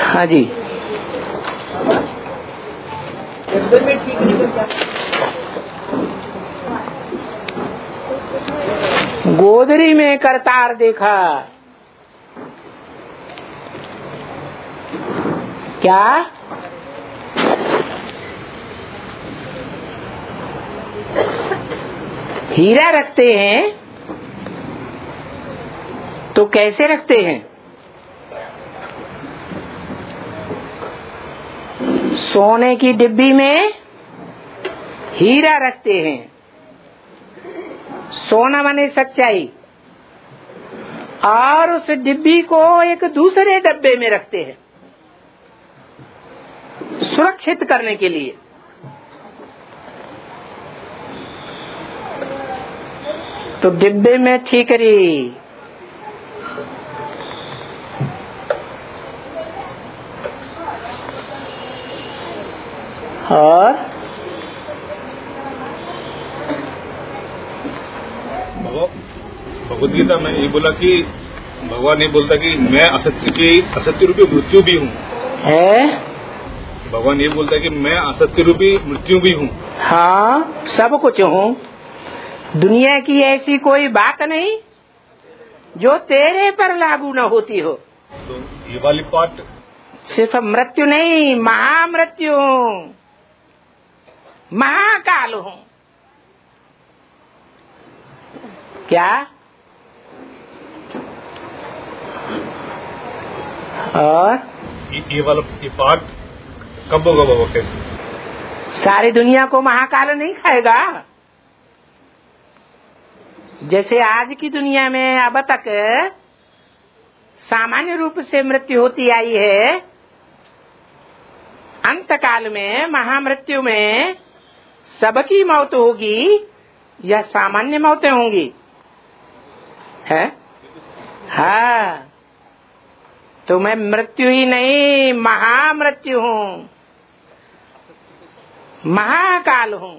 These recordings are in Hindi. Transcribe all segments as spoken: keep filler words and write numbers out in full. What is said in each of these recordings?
हाँ जी। गोदरी में करतार देखा, क्या हीरा रखते हैं तो कैसे रखते हैं? सोने की डिब्बी में हीरा रखते हैं, सोना माने सच्चाई, और उस डिब्बी को एक दूसरे डब्बे में रखते हैं सुरक्षित करने के लिए। तो डिब्बे में ठीकरी, और भगवद गीता में ये बोला कि भगवान ये बोलता कि मैं असत्य की असत्य रूपी मृत्यु भी हूँ है। भगवान ये बोलता है कि मैं असत्य रूपी मृत्यु भी हूँ। हाँ, सब कुछ हूँ। दुनिया की ऐसी कोई बात नहीं जो तेरे पर लागू न होती हो। तो ये वाली पार्ट सिर्फ मृत्यु नहीं, महामृत्यु हूँ, महाकाल हूँ। क्या? और ये, ये वाला ये पार्ट कब होगा बाबा? कैसे? सारी दुनिया को महाकाल नहीं खाएगा। जैसे आज की दुनिया में अब तक सामान्य रूप से मृत्यु होती आई है, अंत काल में महामृत्यु में सबकी मौत होगी या सामान्य मौतें होंगी? है? हाँ, तो मैं मृत्यु ही नहीं, महामृत्यु हूँ, महाकाल हूँ।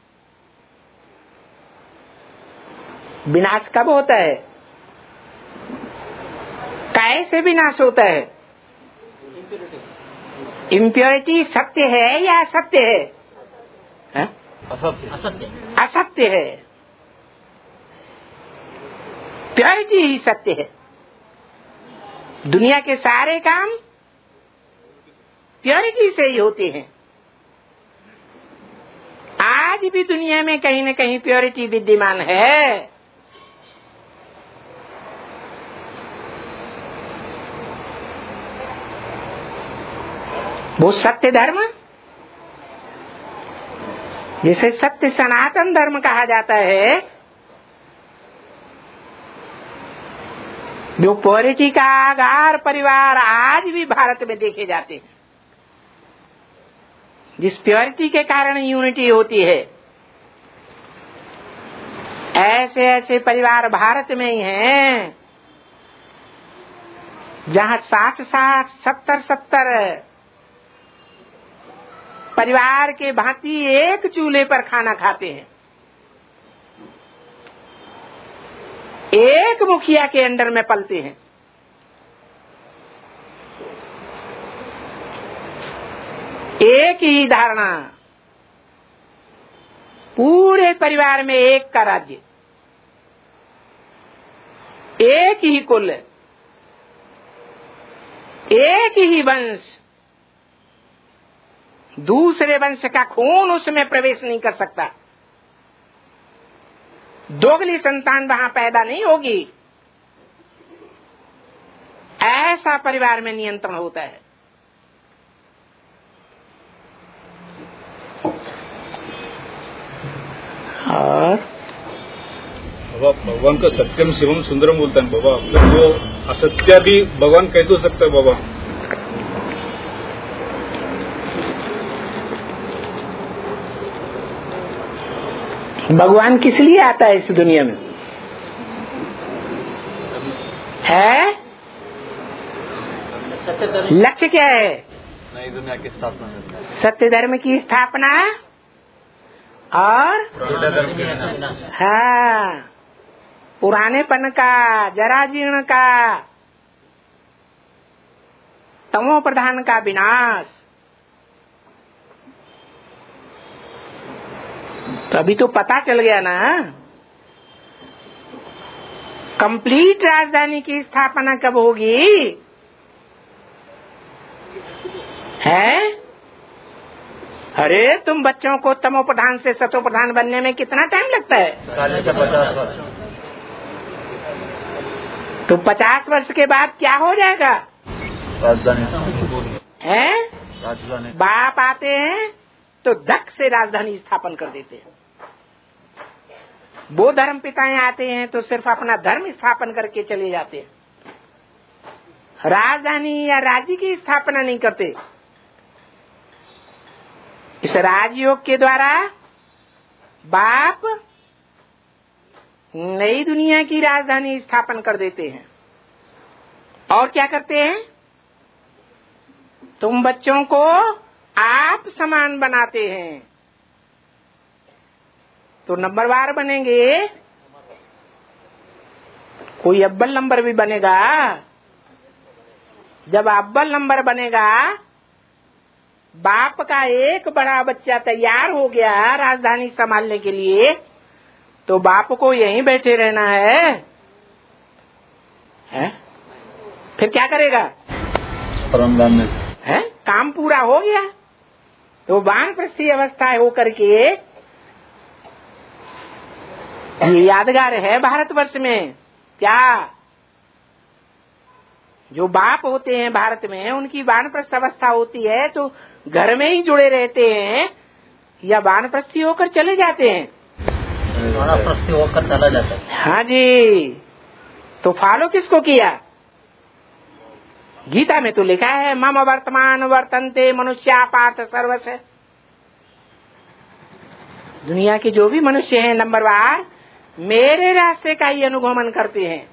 विनाश कब होता है? कैसे विनाश होता है? इम्प्योरिटी सत्य है या असत्य है? है? असत्य असत्य है। प्योरिटी ही सत्य है। दुनिया के सारे काम प्योरिटी से ही होते हैं। आज भी दुनिया में कहीं न कहीं प्योरिटी विद्यमान है। वो सत्य धर्म, जिसे सत्य सनातन धर्म कहा जाता है, जो प्योरिटी का आधार परिवार आज भी भारत में देखे जाते हैं, जिस प्योरिटी के कारण यूनिटी होती है, ऐसे ऐसे परिवार भारत में ही हैं जहाँ साठ साठ सत्तर सत्तर परिवार के भांति एक चूल्हे पर खाना खाते हैं, एक मुखिया के अंडर में पलते हैं। एक ही धारणा, पूरे परिवार में एक का राज्य, एक ही कुल, एक ही वंश, दूसरे वंश का खून उसमें प्रवेश नहीं कर सकता, दोगली संतान वहां पैदा नहीं होगी। ऐसा परिवार में नियंत्रण होता है। और बाबा भगवान का सत्यम शिवम सुंदरम बोलता है बाबा, तो वो असत्य भी भगवान कैसे हो सकता है बाबा? भगवान किस लिए आता है इस दुनिया में? है लक्ष्य क्या है? नई दुनिया की स्थापना, सत्य धर्म की स्थापना और हाँ, पुरानेपन का, जरा जीर्ण का तमो प्रधान का विनाश। तो अभी तो पता चल गया ना, कंप्लीट राजधानी की स्थापना कब होगी है? अरे तुम बच्चों को तमो प्रधान से सतो प्रधान बनने में कितना टाइम लगता है? पचास वर्ष। तो पचास वर्ष के बाद क्या हो जाएगा? राजधानी है? राजधानी बाप आते हैं तो धक से राजधानी स्थापन कर देते हैं। वो धर्म पिताएं आते हैं तो सिर्फ अपना धर्म स्थापन करके चले जाते हैं, राजधानी या राज्य की स्थापना नहीं करते। इस राजयोग के द्वारा बाप नई दुनिया की राजधानी स्थापन कर देते हैं। और क्या करते हैं? तुम बच्चों को आप समान बनाते हैं तो नंबरवार बनेंगे, कोई अव्वल नंबर भी बनेगा। जब अव्वल नंबर बनेगा, बाप का एक बड़ा बच्चा तैयार हो गया राजधानी संभालने के लिए, तो बाप को यहीं बैठे रहना है, है? फिर क्या करेगा? है? काम पूरा हो गया तो वानप्रस्थी अवस्था होकर के ये यादगार है भारतवर्ष में। क्या जो बाप होते हैं भारत में, उनकी वानप्रस्थ अवस्था होती है तो घर में ही जुड़े रहते हैं या वानप्रस्थी होकर चले जाते हैं? वानप्रस्थी होकर चला जाता है। हाँ जी। तो फॉलो किसको किया? गीता में तो लिखा है मम वर्तमान वर्तन्ते मनुष्या पार्थ सर्वस। दुनिया के जो भी मनुष्य हैं नंबरवार मेरे रास्ते का ही अनुगमन करते हैं।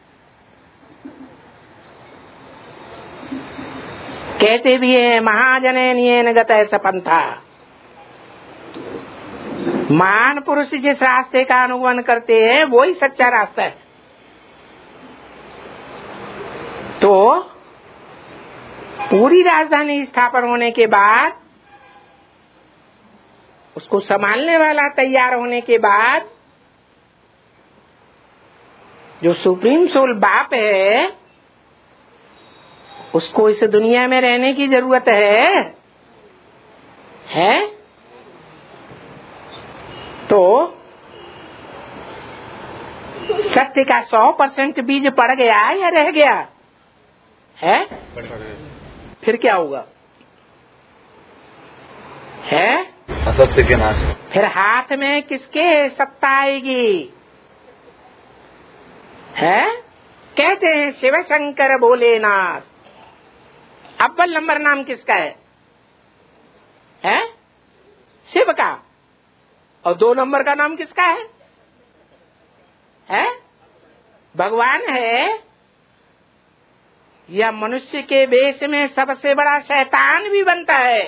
कहते भी है महाजने नियन गतः सपंथा। महान पुरुष जिस रास्ते का अनुगमन करते हैं वो ही सच्चा रास्ता है। तो पूरी राजधानी स्थापन होने के बाद, उसको संभालने वाला तैयार होने के बाद, जो सुप्रीम सोल बाप है उसको इस दुनिया में रहने की जरूरत है है तो सत्य का सौ परसेंट बीज पड़ गया या रह गया है? फिर क्या होगा? है असत्य के नाश। फिर हाथ में किसके सत्ता आएगी? है? कहते हैं शिव शंकर भोलेनाथ। अव्वल नंबर नाम किसका है? है? शिव का। और दो नंबर का नाम किसका है? है? भगवान है या मनुष्य के वेश में सबसे बड़ा शैतान भी बनता है?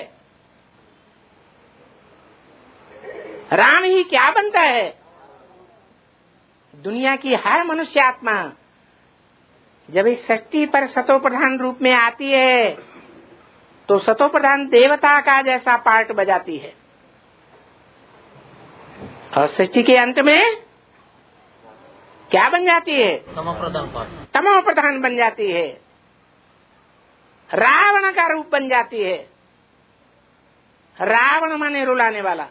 राम ही क्या बनता है? दुनिया की हर मनुष्य आत्मा जब इस सृष्टि पर सतो प्रधान रूप में आती है तो सतो प्रधान देवता का जैसा पार्ट बजाती है, और सृष्टि के अंत में क्या बन जाती है? तमो प्रधान पार्ट। तमो प्रधान बन जाती है, रावण का रूप बन जाती है। रावण माने रुलाने वाला।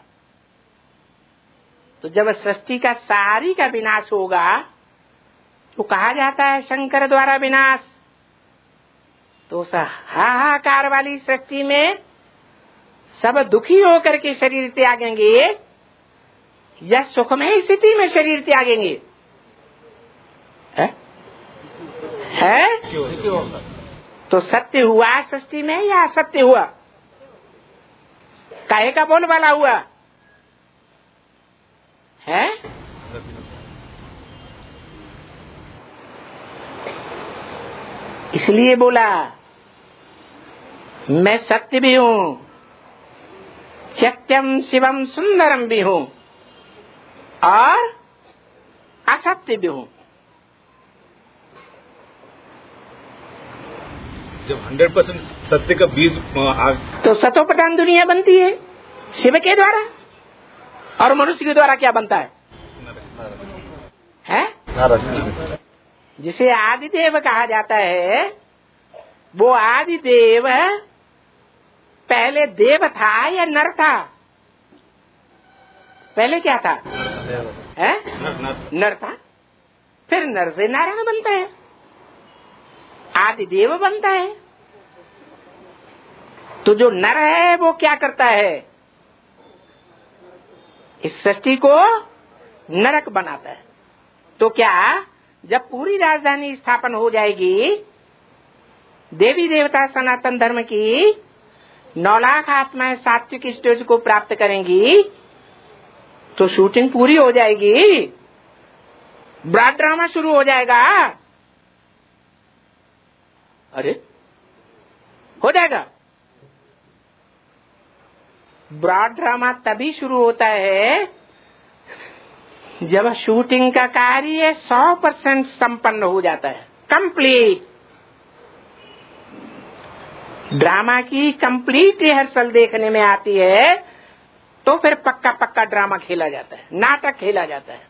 तो जब सृष्टि का सारी का विनाश होगा तो कहा जाता है शंकर द्वारा विनाश। तो उस हाहाकार वाली सृष्टि में सब दुखी होकर के शरीर त्यागेंगे या सुखमय स्थिति में शरीर त्यागेंगे? है? है? तो सत्य हुआ सृष्टि में या असत्य हुआ? काहे का बोल वाला हुआ है? इसलिए बोला मैं सत्य भी हूँ, सत्यम शिवम सुंदरम भी हूँ और असत्य भी हूँ। जब हंड्रेड परसेंट सत्य का बीज आ... तो सतोप्रधान दुनिया बनती है शिव के द्वारा, और मनुष्य के द्वारा क्या बनता है, है? जिसे आदिदेव कहा जाता है, वो आदिदेव पहले देव था या नर था? पहले क्या था, है? नर था, फिर नर से नारायण बनता है, आदिदेव बनता है। तो जो नर है वो क्या करता है, इस सृष्टि को नरक बनाता है। तो क्या जब पूरी राजधानी स्थापन हो जाएगी, देवी देवता सनातन धर्म की नौ लाख आत्माएं सात्विक स्टेज को प्राप्त करेंगी, तो शूटिंग पूरी हो जाएगी, ब्रॉड ड्रामा शुरू हो जाएगा। अरे हो जाएगा। ब्रॉड ड्रामा तभी शुरू होता है जब शूटिंग का कार्य सौ परसेंट संपन्न हो जाता है, कंप्लीट। ड्रामा की कंप्लीट रिहर्सल देखने में आती है, तो फिर पक्का पक्का ड्रामा खेला जाता है, नाटक खेला जाता है।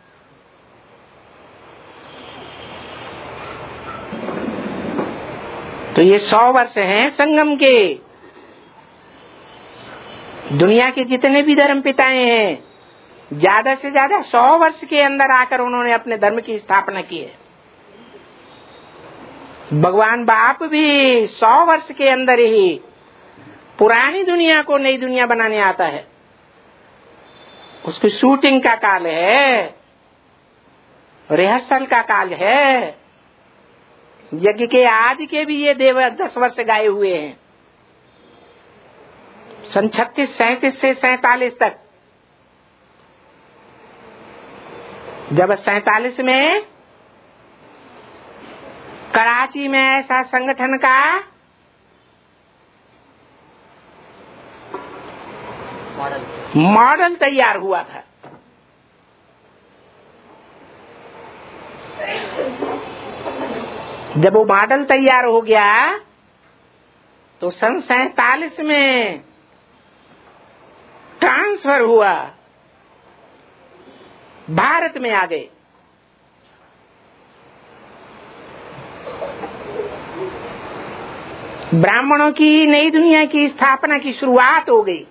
तो ये सौ वर्ष हैं संगम के। दुनिया के जितने भी धर्म पिताएं हैं, ज्यादा से ज्यादा सौ वर्ष के अंदर आकर उन्होंने अपने धर्म की स्थापना की है। भगवान बाप भी सौ वर्ष के अंदर ही पुरानी दुनिया को नई दुनिया बनाने आता है। उसकी शूटिंग का काल है, रिहर्सल का काल है। यज्ञ के आदि के भी ये देव दस वर्ष गाए हुए हैं, सन छत्तीस सैंतीस से सैतालीस तक। जब सैतालीस में कराची में ऐसा संगठन का मॉडल तैयार हुआ था, जब वो मॉडल तैयार हो गया तो सन सैतालीस में ट्रांसफर हुआ, भारत में आ गए। ब्राह्मणों की नई दुनिया की स्थापना की शुरुआत हो गई।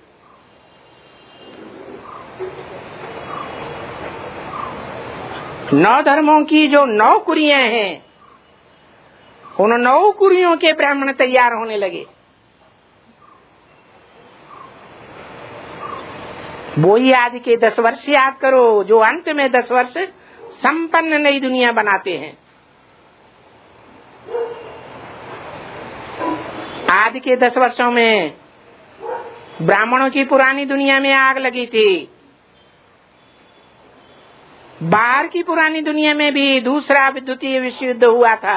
नौ धर्मों की जो नौ कुरियां हैं, उन नौ कुरियों के ब्राह्मण तैयार होने लगे। वो ही आदि के दस वर्ष याद करो, जो अंत में दस वर्ष संपन्न नई दुनिया बनाते हैं। आदि के दस वर्षों में ब्राह्मणों की पुरानी दुनिया में आग लगी थी। बाहर की पुरानी दुनिया में भी दूसरा द्वितीय विश्व युद्ध हुआ था।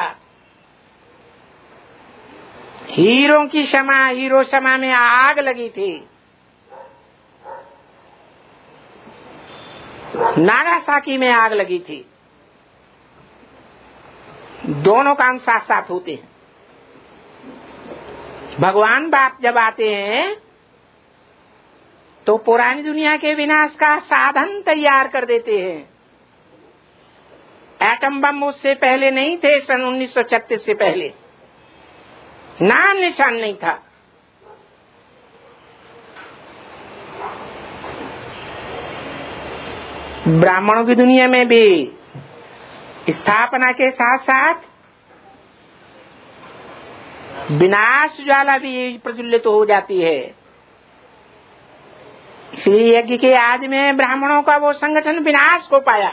हीरो की क्षमा हिरोशिमा में आग लगी थी, नागासाकी में आग लगी थी। दोनों काम साथ साथ होते हैं। भगवान बाप जब आते हैं तो पुरानी दुनिया के विनाश का साधन तैयार कर देते हैं। एटम बम उससे पहले नहीं थे, सन उन्नीस सौ छत्तीस से पहले नाम निशान नहीं था। ब्राह्मणों की दुनिया में भी स्थापना के साथ साथ विनाश ज्वाला भी प्रज्वलित तो हो जाती है। श्री यज्ञ के आदि में ब्राह्मणों का वो संगठन विनाश को पाया।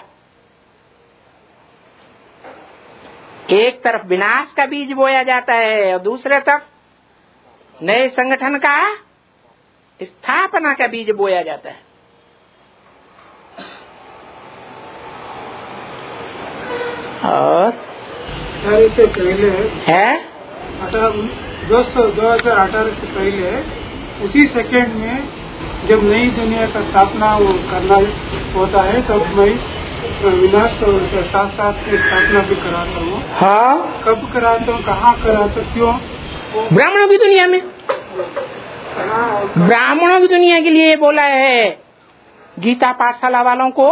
एक तरफ विनाश का बीज बोया जाता है और दूसरे तरफ नए संगठन का स्थापना का बीज बोया जाता है। और से पहले है दो हजार अठारह से पहले उसी सेकेंड में जब नई दुनिया का स्थापना वो करना होता है, तब मैं विनाश के साथ साथ स्थापना भी कराता हूँ। हाँ, कब कराता हूँ, कहाँ कराता हूँ, क्यों ब्राह्मणों की दुनिया में, ब्राह्मणों की दुनिया के लिए बोला है। गीता पाठशाला वालों को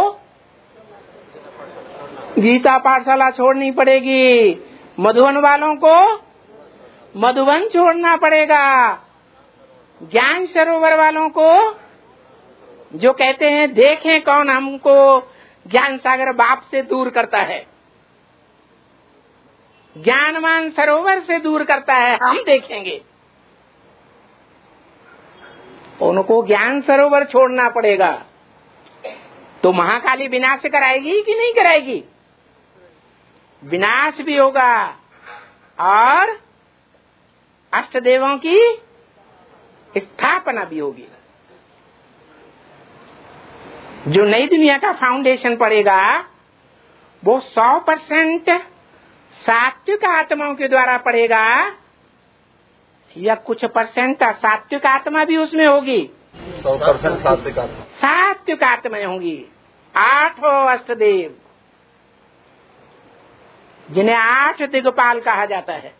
गीता पाठशाला छोड़नी पड़ेगी, मधुबन वालों को मधुबन छोड़ना पड़ेगा, ज्ञान सरोवर वालों को जो कहते हैं देखें कौन हमको ज्ञान सागर बाप से दूर करता है, ज्ञानमान सरोवर से दूर करता है, हम देखेंगे। उनको ज्ञान सरोवर छोड़ना पड़ेगा। तो महाकाली विनाश कराएगी कि नहीं कराएगी? विनाश भी होगा और अष्टदेवों की स्थापना भी होगी। जो नई दुनिया का फाउंडेशन पड़ेगा वो सौ परसेंट सात्विक आत्माओं के द्वारा पड़ेगा या कुछ परसेंट सात्विक आत्मा भी उसमें होगी? सौ परसेंट सात्विक आत्मा सात्विक आत्माएं होंगी। आठों अष्टदेव जिन्हें आठ दिग्पाल कहा जाता है।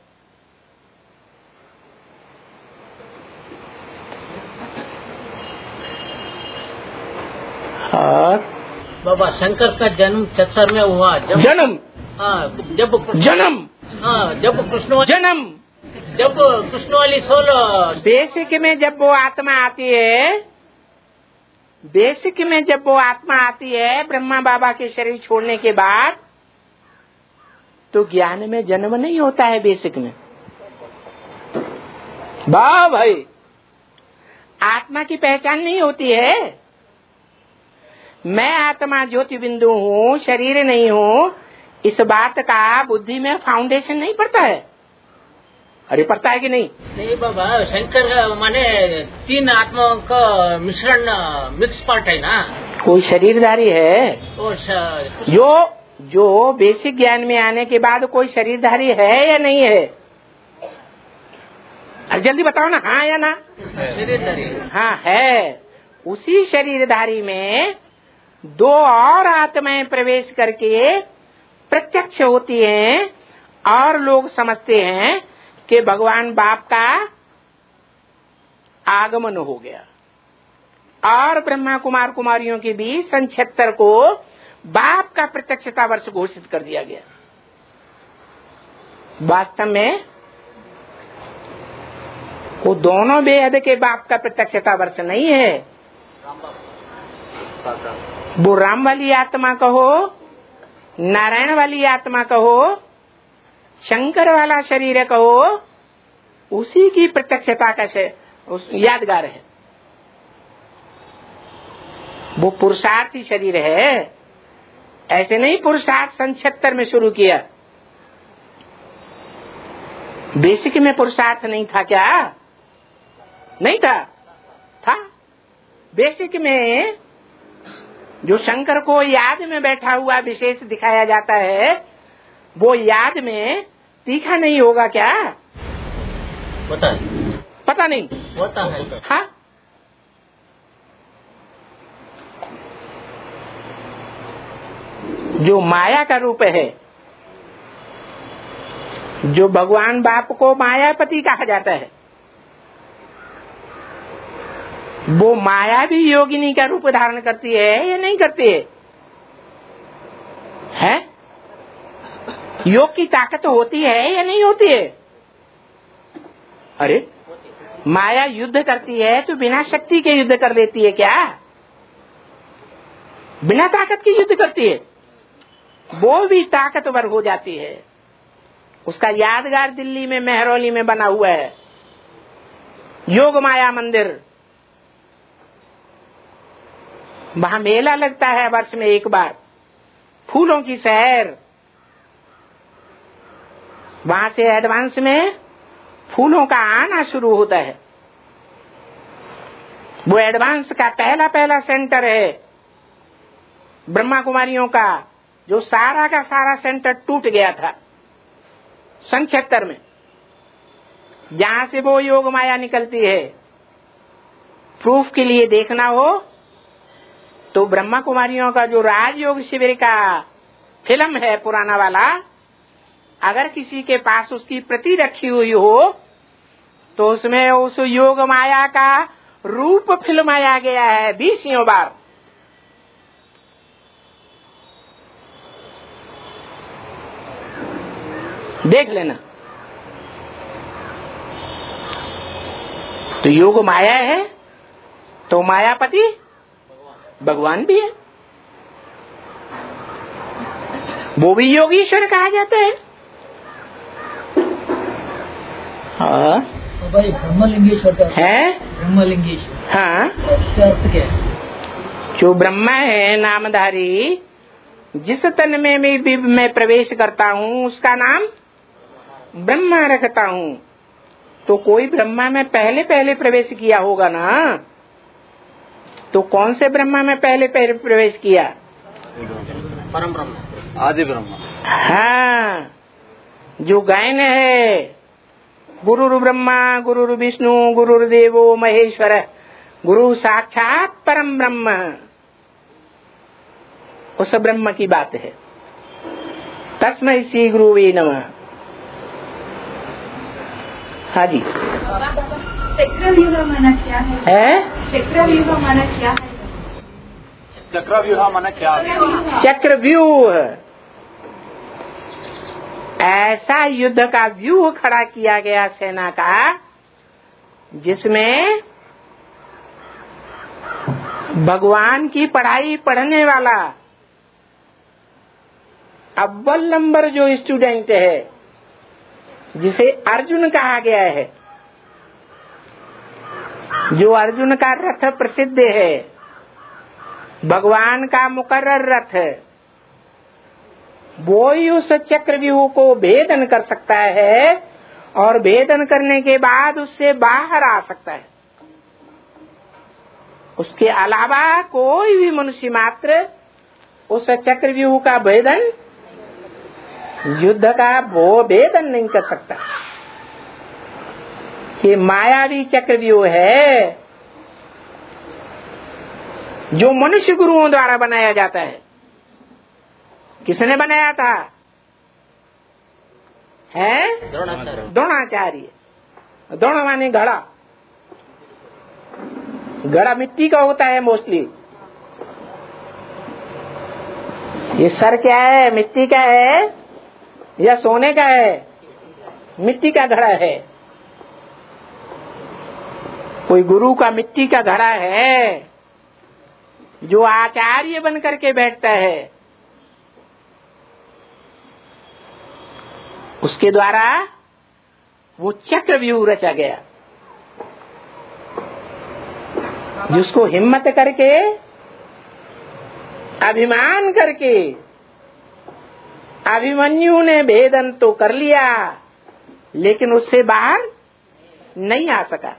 और बाबा शंकर का जन्म चतर में हुआ जब जन्म हाँ, जब जन्म हाँ, जब कृष्ण जन्म जब कृष्ण वाली सोलह बेसिक में जब वो आत्मा आती है, बेसिक में जब वो आत्मा आती है ब्रह्मा बाबा के शरीर छोड़ने के बाद, तो ज्ञान में जन्म नहीं होता है। बेसिक में वाह भाई, आत्मा की पहचान नहीं होती है। मैं आत्मा ज्योति बिंदु हूँ, शरीर नहीं हूँ, इस बात का बुद्धि में फाउंडेशन नहीं पड़ता है। अरे पड़ता है कि नहीं? नहीं बाबा, शंकर माने तीन आत्माओं का मिश्रण मिक्स पार्ट है ना। कोई शरीरधारी है और श... जो जो बेसिक ज्ञान में आने के बाद कोई शरीरधारी है या नहीं है? अरे जल्दी बताओ ना, हाँ या ना? शरीरधारी हाँ है। उसी शरीरधारी में दो और आत्माएं प्रवेश करके प्रत्यक्ष होती हैं और लोग समझते हैं कि भगवान बाप का आगमन हो गया और ब्रह्मा कुमार कुमारियों के बीच सन छिहत्तर को बाप का प्रत्यक्षता वर्ष घोषित कर दिया गया। वास्तव में वो दोनों बेहद के बाप का प्रत्यक्षता वर्ष नहीं है। वो राम वाली आत्मा कहो, नारायण वाली आत्मा कहो, शंकर वाला शरीर कहो, उसी की प्रत्यक्षता का उस यादगार है। वो पुरुषार्थी शरीर है। ऐसे नहीं पुरुषार्थ सन छिहत्तर में शुरू किया। बेसिक में पुरुषार्थ नहीं था क्या? नहीं था, था। बेसिक में जो शंकर को याद में बैठा हुआ विशेष दिखाया जाता है, वो याद में तीखा नहीं होगा क्या? पता है, पता नहीं होता है। हाँ, जो माया का रूप है, जो भगवान बाप को मायापति कहा जाता है, वो माया भी योगिनी का रूप धारण करती है या नहीं करती है? है? योग की ताकत होती है या नहीं होती है? अरे माया युद्ध करती है तो बिना शक्ति के युद्ध कर लेती है क्या? बिना ताकत के युद्ध करती है, वो भी ताकतवर हो जाती है। उसका यादगार दिल्ली में मेहरौली में बना हुआ है, योग माया मंदिर। वहां मेला लगता है वर्ष में एक बार, फूलों की शहर। वहां से एडवांस में फूलों का आना शुरू होता है। वो एडवांस का पहला पहला सेंटर है ब्रह्मा कुमारियों का, जो सारा का सारा सेंटर टूट गया था सन छिहत्तर में। जहां से वो योग माया निकलती है, प्रूफ के लिए देखना हो तो ब्रह्मा कुमारियों का जो राजयोग शिविर का फिल्म है पुराना वाला, अगर किसी के पास उसकी प्रति रखी हुई हो तो उसमें उस योग माया का रूप फिल्माया गया है बीसियों बार। देख लेना। तो योग माया है तो मायापति भगवान भी है, वो भी योगीश्वर कहा जाता है। हाँ भाई ब्रह्मलिंगेश्वर का है, ब्रह्मलिंगेश्वर। हाँ, इसका अर्थ क्या है? जो ब्रह्मा है नामधारी, जिस तन में मैं भी मैं प्रवेश करता हूँ उसका नाम ब्रह्मा रखता हूँ। तो कोई ब्रह्मा में पहले पहले प्रवेश किया होगा ना, तो कौन से ब्रह्मा में पहले पहले प्रवेश किया? परम ब्रह्म, आदि ब्रह्मा। हाँ, जो गायन है गुरुर् ब्रह्मा गुरुर् विष्णु गुरुर्देवो महेश्वर गुरु साक्षात परम ब्रह्म, उस ब्रह्म की बात है। तस्मै श्री गुरुवे नमः। हाँ जी। चक्रव्यूह माना क्या है? है चक्रव्यूह माना क्या है? चक्रव्यूह माना क्या है? चक्रव्यूह ऐसा युद्ध का व्यूह खड़ा किया गया सेना का, जिसमें भगवान की पढ़ाई पढ़ने वाला अव्वल नंबर जो स्टूडेंट है, जिसे अर्जुन कहा गया है, जो अर्जुन का रथ प्रसिद्ध है, भगवान का मुकर्रर रथ, वो ही उस चक्रव्यूह को भेदन कर सकता है और भेदन करने के बाद उससे बाहर आ सकता है। उसके अलावा कोई भी मनुष्य मात्र उस चक्रव्यूह का भेदन, युद्ध का वो भेदन नहीं कर सकता। ये मायावी चक्रव्यूह है जो मनुष्य गुरुओं द्वारा बनाया जाता है। किसने बनाया था? है द्रोणाचार्य। द्रोण माने घड़ा। घड़ा मिट्टी का होता है मोस्टली। ये सर क्या है? मिट्टी का है या सोने का है? मिट्टी का घड़ा है। कोई गुरु का मिट्टी का घड़ा है जो आचार्य बन करके बैठता है, उसके द्वारा वो चक्रव्यूह रचा गया, जिसको हिम्मत करके, अभिमान करके अभिमन्यु ने भेदन तो कर लिया, लेकिन उससे बाहर नहीं आ सका।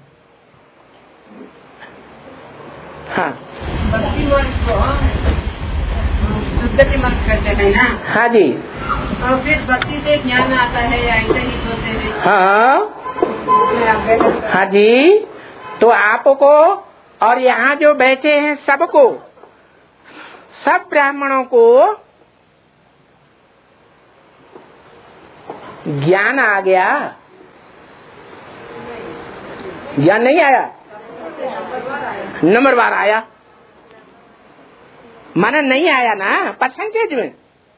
हाँ, भक्ति मार्ग को दुर्गति मार्ग कहते हैं ना? हाँ जी। और फिर भक्ति से ज्ञान आता है या ऐसे ही होते हैं? हाँ हाँ जी। तो आपको और यहाँ जो बैठे हैं सबको, सब ब्राह्मणों को ज्ञान आ गया? ज्ञान नहीं आया? नंबर बार आया। माना नहीं आया ना परसेंटेज में।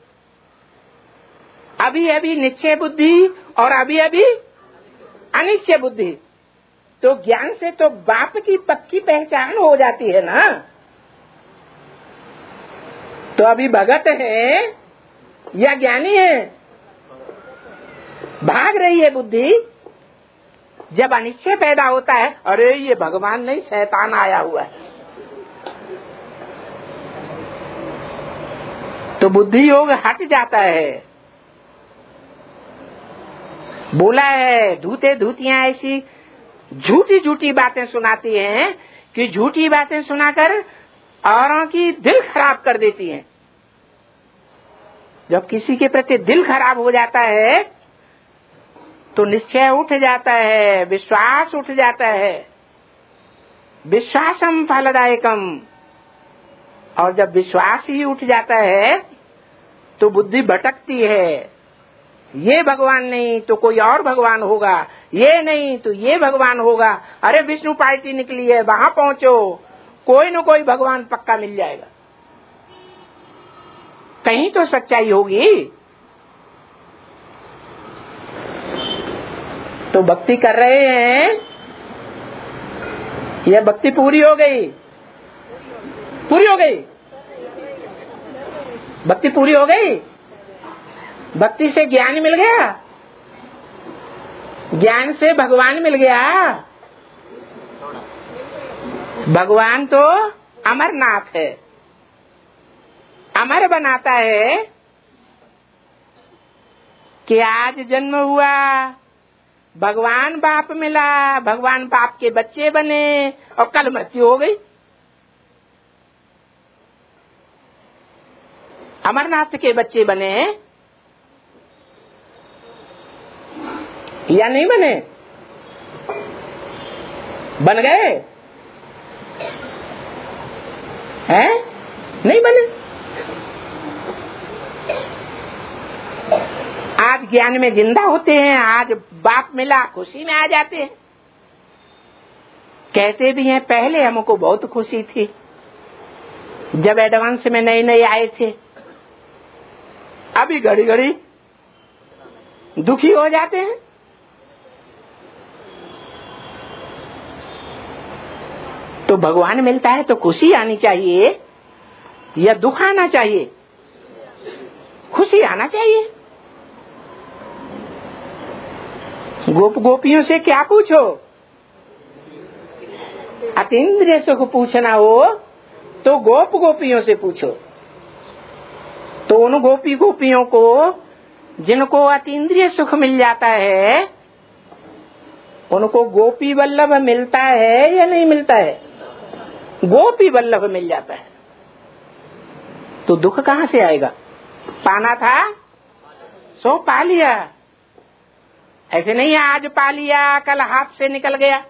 अभी अभी निश्चय बुद्धि और अभी अभी अनिश्चय बुद्धि। तो ज्ञान से तो बाप की पक्की पहचान हो जाती है ना। तो अभी भगत है या ज्ञानी है? भाग रही है बुद्धि। जब अनिश्चय पैदा होता है, अरे ये भगवान नहीं शैतान आया हुआ है, तो बुद्धि योग हट जाता है। बोला है धूते धूतियां ऐसी झूठी झूठी बातें सुनाती हैं कि झूठी बातें सुनाकर औरों की दिल खराब कर देती हैं। जब किसी के प्रति दिल खराब हो जाता है तो निश्चय उठ जाता है, विश्वास उठ जाता है। विश्वासम फलदायकम। और जब विश्वास ही उठ जाता है तो बुद्धि भटकती है, ये भगवान नहीं तो कोई और भगवान होगा, ये नहीं तो ये भगवान होगा। अरे विष्णु पार्टी निकली है, वहां पहुंचो, कोई न कोई भगवान पक्का मिल जाएगा, कहीं तो सच्चाई होगी। तो भक्ति कर रहे हैं, यह भक्ति पूरी हो गई, पूरी हो गई, भक्ति पूरी हो गई। भक्ति से ज्ञान मिल गया, ज्ञान से भगवान मिल गया। भगवान तो अमरनाथ है, अमर बनाता है कि आज जन्म हुआ, भगवान बाप मिला, भगवान बाप के बच्चे बने और कल मृत्यु हो गई। अमरनाथ के बच्चे बने या नहीं बने? बन गए हैं? नहीं बने। आज ज्ञान में जिंदा होते हैं, आज बाप मिला खुशी में आ जाते हैं। कहते भी हैं पहले हमको बहुत खुशी थी जब एडवांस में नए नए आए थे, अभी घड़ी घड़ी दुखी हो जाते हैं। तो भगवान मिलता है तो खुशी आनी चाहिए या दुख आना चाहिए? खुशी आना चाहिए। गोप गोपियों से क्या पूछो? अतीन्द्रिय सुख पूछना हो तो गोप गोपियों से पूछो। तो उन गोपी गोपियों को जिनको अतीन्द्रिय सुख मिल जाता है, उनको गोपी वल्लभ मिलता है या नहीं मिलता है? गोपी वल्लभ मिल जाता है। तो दुख कहाँ से आएगा? पाना था सो पा लिया, ऐसे नहीं है आज पा लिया कल हाथ से निकल गया।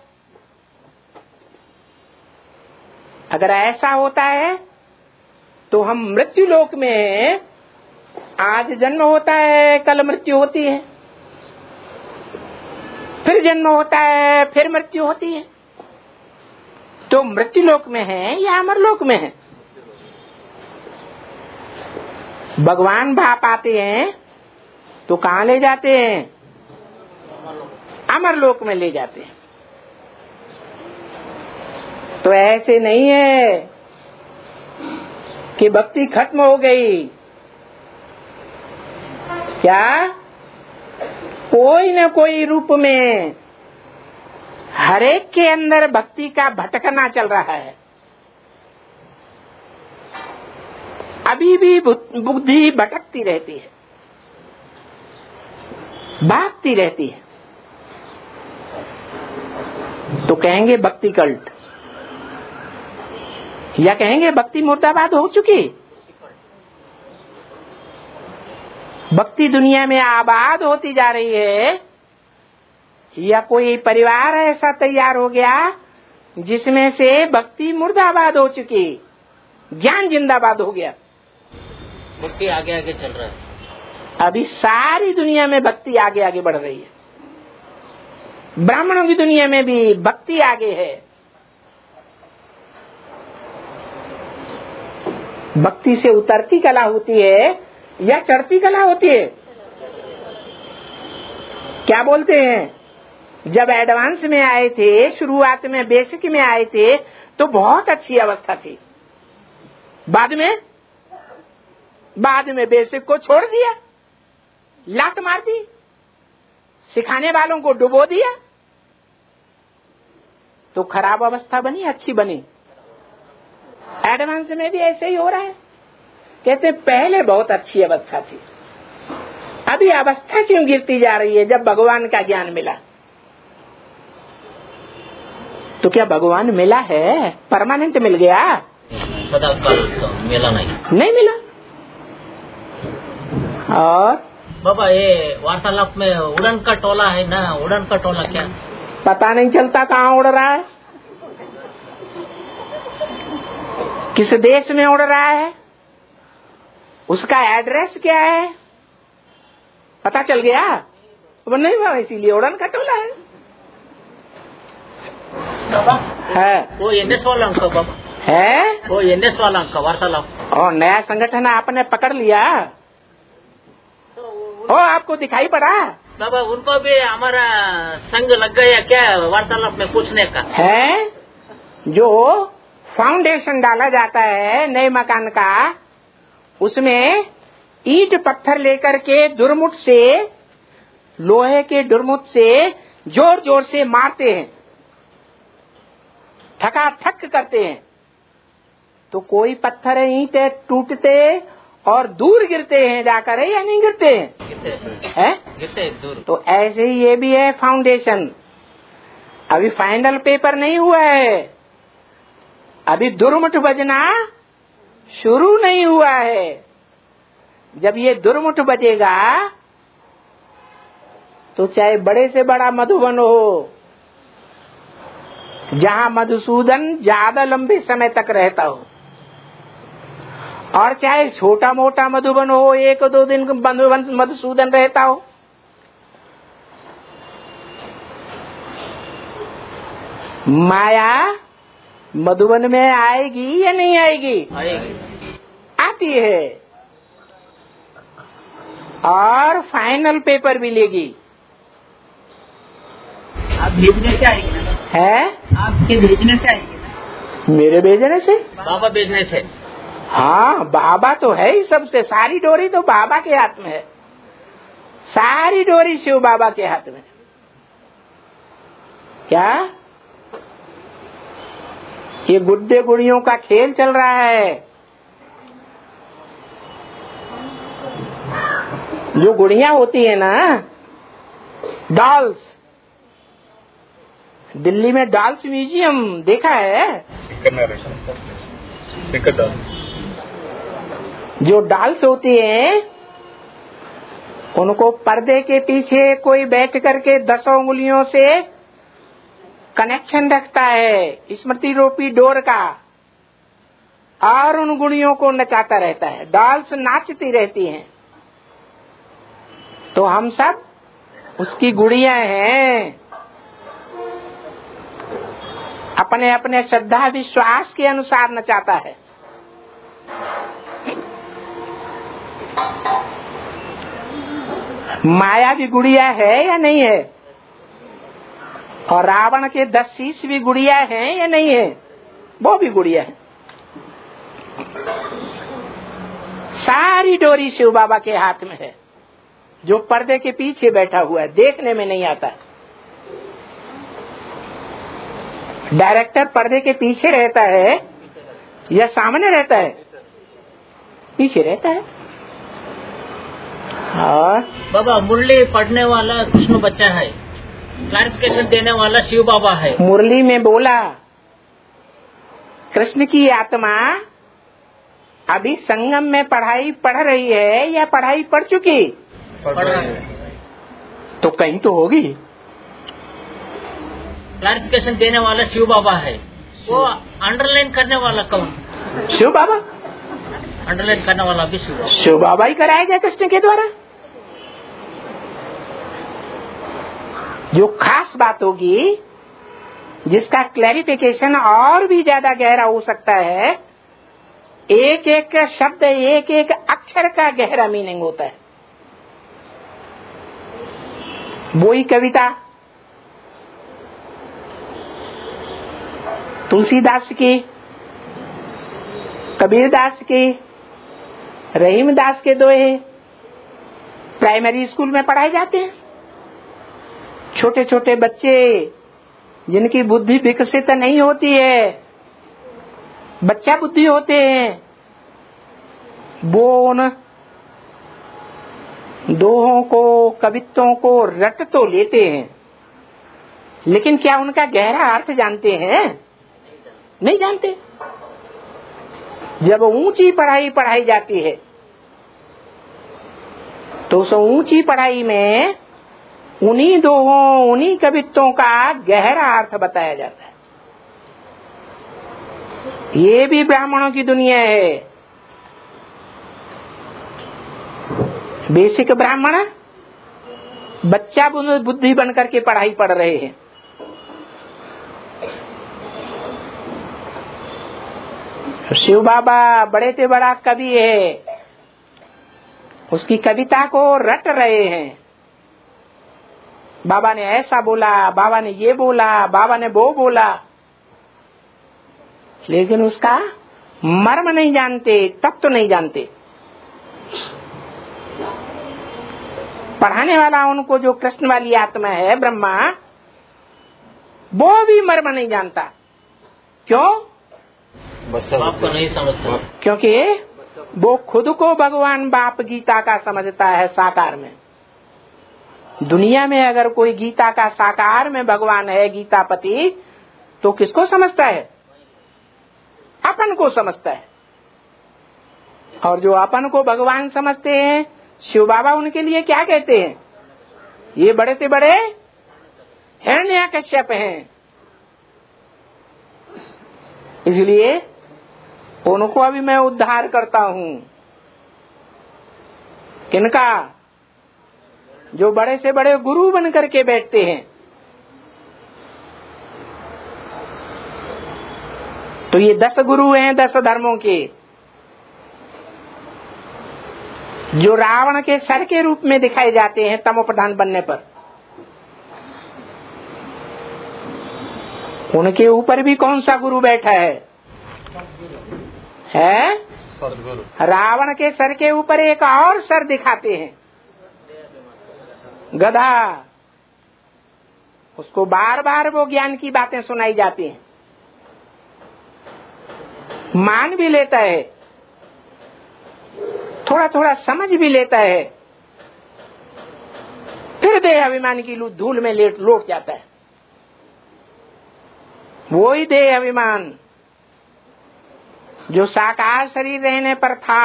अगर ऐसा होता है तो हम मृत्यु लोक में, आज जन्म होता है कल मृत्यु होती है, फिर जन्म होता है फिर मृत्यु होती है। तो मृत्यु लोक में है या अमर लोक में है? भगवान भाप आते हैं तो कहाँ ले जाते हैं? अमर लोक में ले जाते हैं। तो ऐसे नहीं है कि भक्ति खत्म हो गई। क्या कोई न कोई रूप में हरेक के अंदर भक्ति का भटकना चल रहा है। अभी भी बुद्धि भटकती रहती है, भागती रहती है। तो कहेंगे भक्ति कल्ट, या कहेंगे भक्ति मुर्दाबाद हो चुकी। भक्ति दुनिया में आबाद होती जा रही है, या कोई परिवार ऐसा तैयार हो गया जिसमें से भक्ति मुर्दाबाद हो चुकी, ज्ञान जिंदाबाद हो गया। भक्ति आगे आगे चल रहा है। अभी सारी दुनिया में भक्ति आगे आगे बढ़ रही है। ब्राह्मणों की दुनिया में भी भक्ति आगे है। भक्ति से उतरती कला होती है या चढ़ती कला होती है? क्या बोलते हैं? जब एडवांस में आए थे, शुरुआत में बेसिक में आए थे तो बहुत अच्छी अवस्था थी। बाद में बाद में बेसिक को छोड़ दिया, लात मार दी, सिखाने वालों को डुबो दिया, तो खराब अवस्था बनी, अच्छी बनी। एडवांस में भी ऐसे ही हो रहा है। कहते पहले बहुत अच्छी अवस्था थी, अभी अवस्था क्यों गिरती जा रही है? जब भगवान का ज्ञान मिला। तो क्या भगवान मिला है? परमानेंट मिल गया? सदा काल तो मिला नहीं, नहीं मिला। और बाबा ये वार्तालाप में उड़न का टोला है ना, उड़न का टोला क्या पता नहीं चलता कहाँ उड़ रहा है, किस देश में उड़ रहा है, उसका एड्रेस क्या है, पता चल गया? वो नहीं हुआ, इसीलिए उड़न खटोला है। बाबा है वो एनएस वाला अंक बाबा है वो एनएस वाला अंक वार्तालाप और नया संगठन आपने पकड़ लिया। ओ आपको दिखाई पड़ा बाबा, उनको भी हमारा संग लग गया क्या वार्तालाप में पूछने का है? जो फाउंडेशन डाला जाता है नए मकान का, उसमें ईंट पत्थर लेकर के दुरमुठ से, लोहे के दुरमुठ से जोर जोर से मारते हैं, ठका ठक करते हैं, तो कोई पत्थर ईंट टूटते और दूर गिरते हैं जाकर, है या नहीं गिरते हैं? गिरते है गिरते दूर। तो ऐसे ही ये भी है फाउंडेशन। अभी फाइनल पेपर नहीं हुआ है, अभी दुरमुठ बजना शुरू नहीं हुआ है। जब ये दुरमुठ बजेगा तो चाहे बड़े से बड़ा मधुबन हो, जहाँ मधुसूदन ज्यादा लंबे समय तक रहता हो, और चाहे छोटा मोटा मधुबन हो, एक दो दिन मधुबन मधुसूदन रहता हो, माया मधुबन में आएगी या नहीं आएगी? आएगी। आती है और फाइनल पेपर भी लेगी। आप भेजने से आएगी ना? है आपके भेजने से आएगी ना? मेरे भेजने से? बाबा भेजने से। हाँ, बाबा तो है ही सबसे, सारी डोरी तो बाबा के हाथ में है, सारी डोरी शिव बाबा के हाथ में। क्या ये गुड्डे गुड़ियों का खेल चल रहा है? जो गुड़ियां होती है ना, डॉल्स, दिल्ली में डॉल्स म्यूजियम देखा है? जो डॉल्स होती हैं, उनको पर्दे के पीछे कोई बैठ करके दसों उंगलियों से कनेक्शन रखता है स्मृति रूपी डोर का, और उन गुड़ियों को नचाता रहता है। डॉल्स नाचती रहती हैं, तो हम सब उसकी गुड़ियां हैं। अपने अपने श्रद्धा विश्वास के अनुसार नचाता है। माया भी गुड़िया है या नहीं है? और रावण के दस शीश भी गुड़िया है या नहीं है? वो भी गुड़िया है। सारी डोरी शिव बाबा के हाथ में है, जो पर्दे के पीछे बैठा हुआ है, देखने में नहीं आता। डायरेक्टर पर्दे के पीछे रहता है या सामने रहता है? पीछे रहता है। और बाबा मुरली पढ़ने वाला कृष्ण बच्चा है, क्लैरिफिकेशन देने वाला शिव बाबा है। मुरली में बोला कृष्ण की आत्मा अभी संगम में पढ़ाई पढ़ रही है या पढ़ाई पढ़ चुकी? पढ़ रहा है। तो कहीं तो होगी। क्लैरिफिकेशन देने वाला शिव बाबा है। वो अंडरलाइन करने वाला कौन? शिव बाबा। अंडरलाइन करने वाला भी शिव बाबा। शिव बाबा ही कराएगा कृष्ण के द्वारा। जो खास बात होगी, जिसका क्लैरिफिकेशन और भी ज्यादा गहरा हो सकता है, एक एक शब्द, एक एक अक्षर का गहरा मीनिंग होता है। वो ही कविता तुलसीदास की, कबीरदास की, रहीमदास के दोहे प्राइमरी स्कूल में पढ़ाए जाते हैं। छोटे छोटे बच्चे जिनकी बुद्धि विकसित नहीं होती है, बच्चा बुद्धि होते हैं, वो उन दोहों को, कवित्वों को रट तो लेते हैं, लेकिन क्या उनका गहरा अर्थ जानते हैं? नहीं जानते। जब ऊंची पढ़ाई पढ़ाई जाती है, तो उस ऊंची पढ़ाई में उन्हीं दोहों, उन्हीं कवित्वों का गहरा अर्थ बताया जाता है। ये भी ब्राह्मणों की दुनिया है। बेसिक ब्राह्मण बच्चा बुद्धि बन करके पढ़ाई पढ़ रहे हैं। शिव बाबा बड़े से बड़ा कवि है, उसकी कविता को रट रहे हैं। बाबा ने ऐसा बोला, बाबा ने ये बोला, बाबा ने वो बोला, लेकिन उसका मर्म नहीं जानते, तत्व तो नहीं जानते। पढ़ाने वाला उनको जो कृष्ण वाली आत्मा है ब्रह्मा, वो भी मर्म नहीं जानता। क्यों? आपको नहीं समझता। क्योंकि वो खुद को भगवान बाप गीता का समझता है साकार में। दुनिया में अगर कोई गीता का साकार में भगवान है, गीतापति, तो किसको समझता है? अपन को समझता है। और जो अपन को भगवान समझते हैं, शिव बाबा उनके लिए क्या कहते हैं? ये बड़े से बड़े हिरण्यकश्यप हैं। इसलिए उनको अभी मैं उद्धार करता हूँ। किनका? जो बड़े से बड़े गुरु बन करके बैठते हैं। तो ये दस गुरु हैं, दस धर्मों के, जो रावण के सर के रूप में दिखाए जाते हैं तमोप्रधान बनने पर। उनके ऊपर भी कौन सा गुरु बैठा है? है रावण के सर के ऊपर एक और सर दिखाते हैं, गधा। उसको बार बार वो ज्ञान की बातें सुनाई जाती हैं, मान भी लेता है, थोड़ा थोड़ा समझ भी लेता है, फिर देह अभिमान की धूल में लेट लौट जाता है। वो ही देह अभिमान जो साकार शरीर रहने पर था।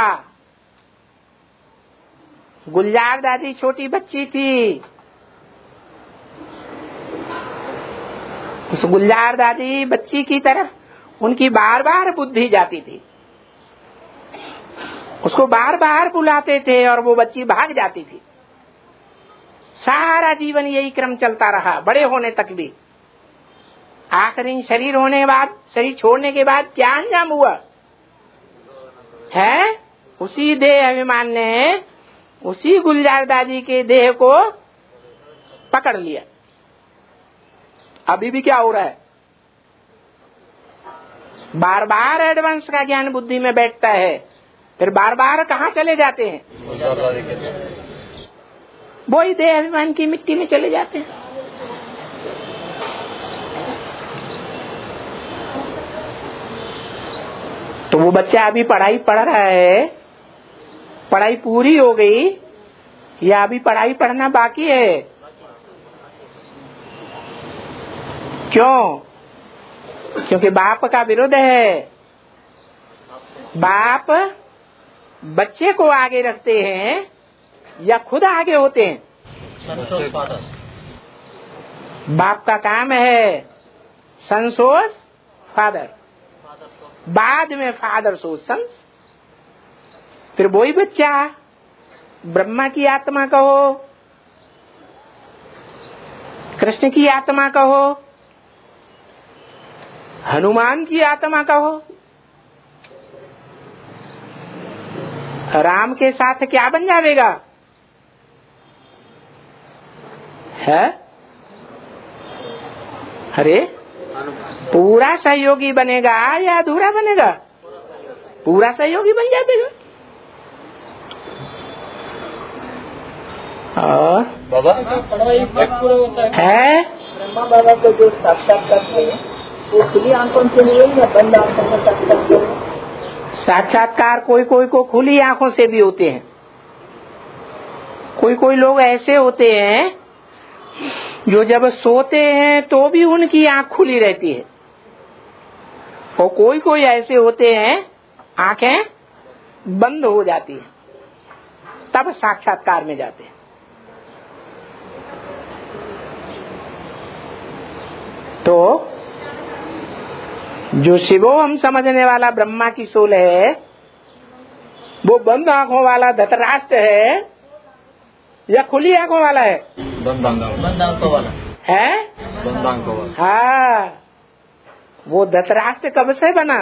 गुलजार दादी छोटी बच्ची थी, उस गुलजार दादी बच्ची की तरफ उनकी बार बार बुद्धि जाती थी, उसको बार बार बुलाते थे और वो बच्ची भाग जाती थी। सारा जीवन यही क्रम चलता रहा, बड़े होने तक भी। आखिरी शरीर होने के बाद, शरीर छोड़ने के बाद क्या अंजाम हुआ है? उसी देह अभिमान ने उसी गुलजार दादी के देह को पकड़ लिया। अभी भी क्या हो रहा है? बार बार एडवांस का ज्ञान बुद्धि में बैठता है, फिर बार बार कहाँ चले जाते हैं? वही देह अभिमान की मिट्टी में चले जाते हैं। तो वो बच्चा अभी पढ़ाई पढ़ रहा है, पढ़ाई पूरी हो गई या अभी पढ़ाई पढ़ना बाकी है? क्यों? क्योंकि बाप का विरोध है। बाप बच्चे को आगे रखते हैं या खुद आगे होते हैं? बाप का काम है संसोस फादर, बाद में फादर सोच सन्स। फिर वही बच्चा ब्रह्मा की आत्मा कहो, कृष्ण की आत्मा कहो, हनुमान की आत्मा कहो, राम के साथ क्या बन जाएगा? है? अरे पूरा सहयोगी बनेगा या अधूरा बनेगा? पूरा सहयोगी बन जाएगा। और बाबा है ब्रह्मा बाबा को जो साक्षात्कार है वो खुली आंखों से हुए या बंद आंखों से साक्षात्कार? साक्षात्कार कोई कोई को खुली आंखों से भी होते हैं। कोई कोई लोग ऐसे होते हैं जो जब सोते हैं तो भी उनकी आंख खुली रहती है, और कोई कोई ऐसे होते हैं आंखें बंद हो जाती है, तब साक्षात्कार में जाते हैं। तो जो शिवोहम समझने वाला ब्रह्मा की सोल है, वो बंद आंखों वाला धृतराष्ट्र है, या खुली आंखों वाला है? बंद आंखों वाला है। बंद आंखों वाला। हाँ, वो धृतराष्ट्र कब से बना?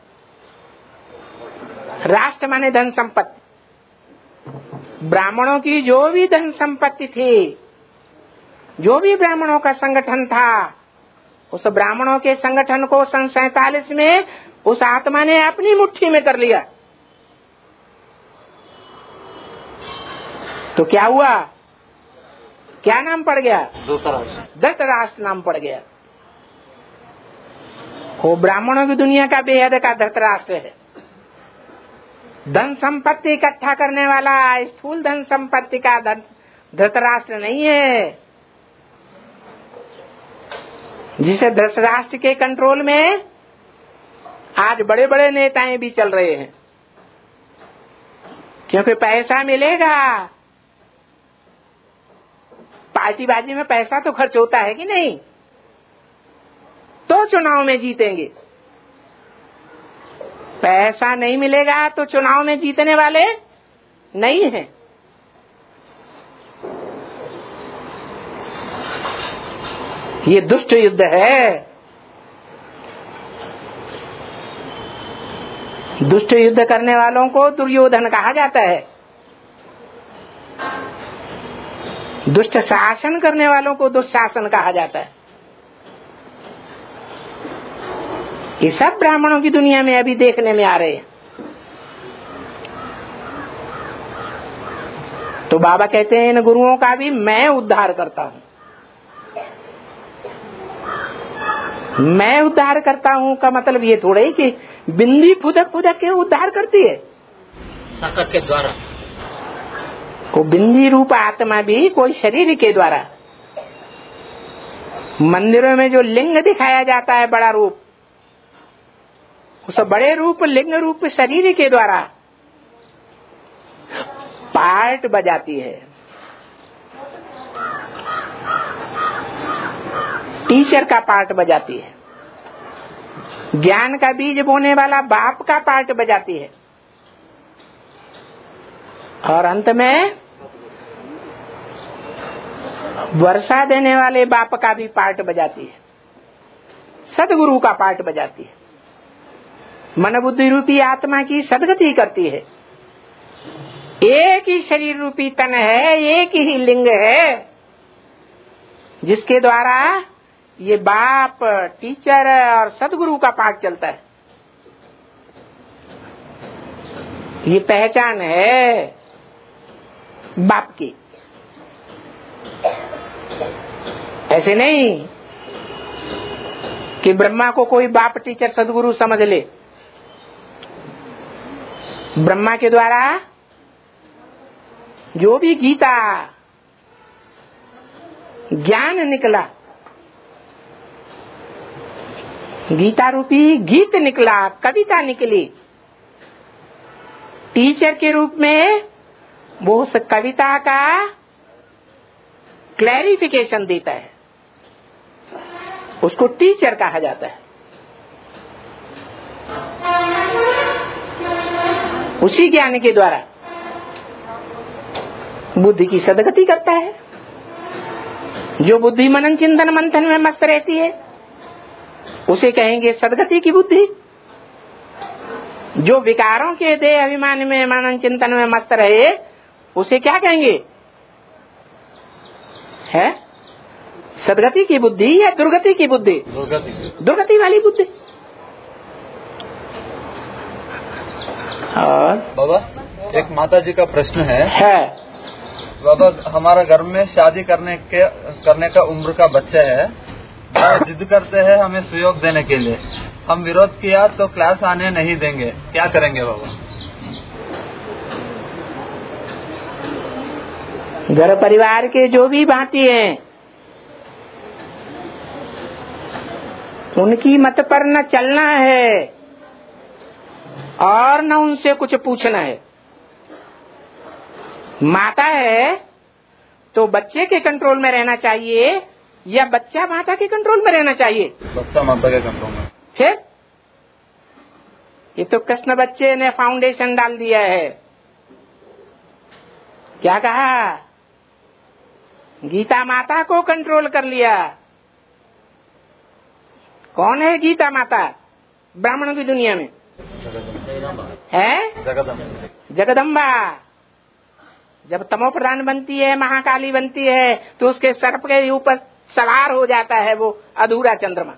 राष्ट्र माने धन संपत्ति। ब्राह्मणों की जो भी धन संपत्ति थी, जो भी ब्राह्मणों का संगठन था, उस ब्राह्मणों के संगठन को सन सैतालीस में उस आत्मा ने अपनी मुट्ठी में कर लिया। तो क्या हुआ? क्या नाम पड़ गया? धृतराष्ट्र नाम पड़ गया। वो ब्राह्मणों की दुनिया का बेहद का धृतराष्ट्र है। धन संपत्ति इकट्ठा करने वाला, स्थूल धन संपत्ति का धृतराष्ट्र नहीं है। जिसे धृतराष्ट्र के कंट्रोल में आज बड़े बड़े नेताएं भी चल रहे हैं, क्योंकि पैसा मिलेगा। पार्टीबाजी में पैसा तो खर्च होता है कि नहीं? तो चुनाव में जीतेंगे। पैसा नहीं मिलेगा तो चुनाव में जीतने वाले नहीं हैं। ये दुष्ट युद्ध है। दुष्ट युद्ध करने वालों को दुर्योधन कहा जाता है। दुष्ट शासन करने वालों को दुशासन कहा जाता है। ये सब ब्राह्मणों की दुनिया में अभी देखने में आ रहे हैं। तो बाबा कहते हैं इन गुरुओं का भी मैं उद्धार करता हूँ। मैं उद्धार करता हूँ का मतलब ये थोड़ा ही कि बिंदी फुदक फुदक के उद्धार करती है। साकर के द्वारा को बिंदी रूप आत्मा भी कोई शरीर के द्वारा। मंदिरों में जो लिंग दिखाया जाता है, बड़ा रूप, उस बड़े रूप लिंग रूप शरीर के द्वारा पार्ट बजाती है। टीचर का पार्ट बजाती है। ज्ञान का बीज बोने वाला बाप का पार्ट बजाती है। और अंत में वर्षा देने वाले बाप का भी पार्ट बजाती है। सदगुरु का पार्ट बजाती है। मन बुद्धि रूपी आत्मा की सदगति करती है। एक ही शरीर रूपी तन है, एक ही लिंग है, जिसके द्वारा ये बाप, टीचर और सदगुरु का पाठ चलता है। ये पहचान है बाप की। ऐसे नहीं कि ब्रह्मा को कोई बाप, टीचर, सदगुरु समझ ले। ब्रह्मा के द्वारा जो भी गीता ज्ञान निकला, गीता रूपी गीत निकला, कविता निकली, टीचर के रूप में वो उस कविता का क्लैरिफिकेशन देता है, उसको टीचर कहा जाता है। उसी ज्ञान के द्वारा बुद्धि की सदगति करता है। जो बुद्धि मनन चिंतन मंथन में मस्त रहती है उसे कहेंगे सदगति की बुद्धि। जो विकारों के देह अभिमान में मनन चिंतन में मस्त रहे उसे क्या कहेंगे? है सदगति की बुद्धि या दुर्गति की बुद्धि? दुर्गति, दुर्गति वाली बुद्धि। और बाबा एक माता जी का प्रश्न है, है बाबा हमारा घर में शादी करने के करने का उम्र का बच्चा है, वो जिद करते हैं हमें सहयोग देने के लिए, हम विरोध किया तो क्लास आने नहीं देंगे, क्या करेंगे बाबा? घर परिवार के जो भी भांति हैं उनकी मत पर न चलना है और न उनसे कुछ पूछना है। माता है तो बच्चे के कंट्रोल में रहना चाहिए या बच्चा माता के कंट्रोल में रहना चाहिए? बच्चा माता के कंट्रोल में। फिर ये तो कृष्ण बच्चे ने फाउंडेशन डाल दिया है। क्या कहा? गीता माता को कंट्रोल कर लिया। कौन है गीता माता ब्राह्मणों की दुनिया में? है जगदम्बा। जब तमो प्रधान बनती है, महाकाली बनती है, तो उसके सर्प के ऊपर सवार हो जाता है वो अधूरा चंद्रमा।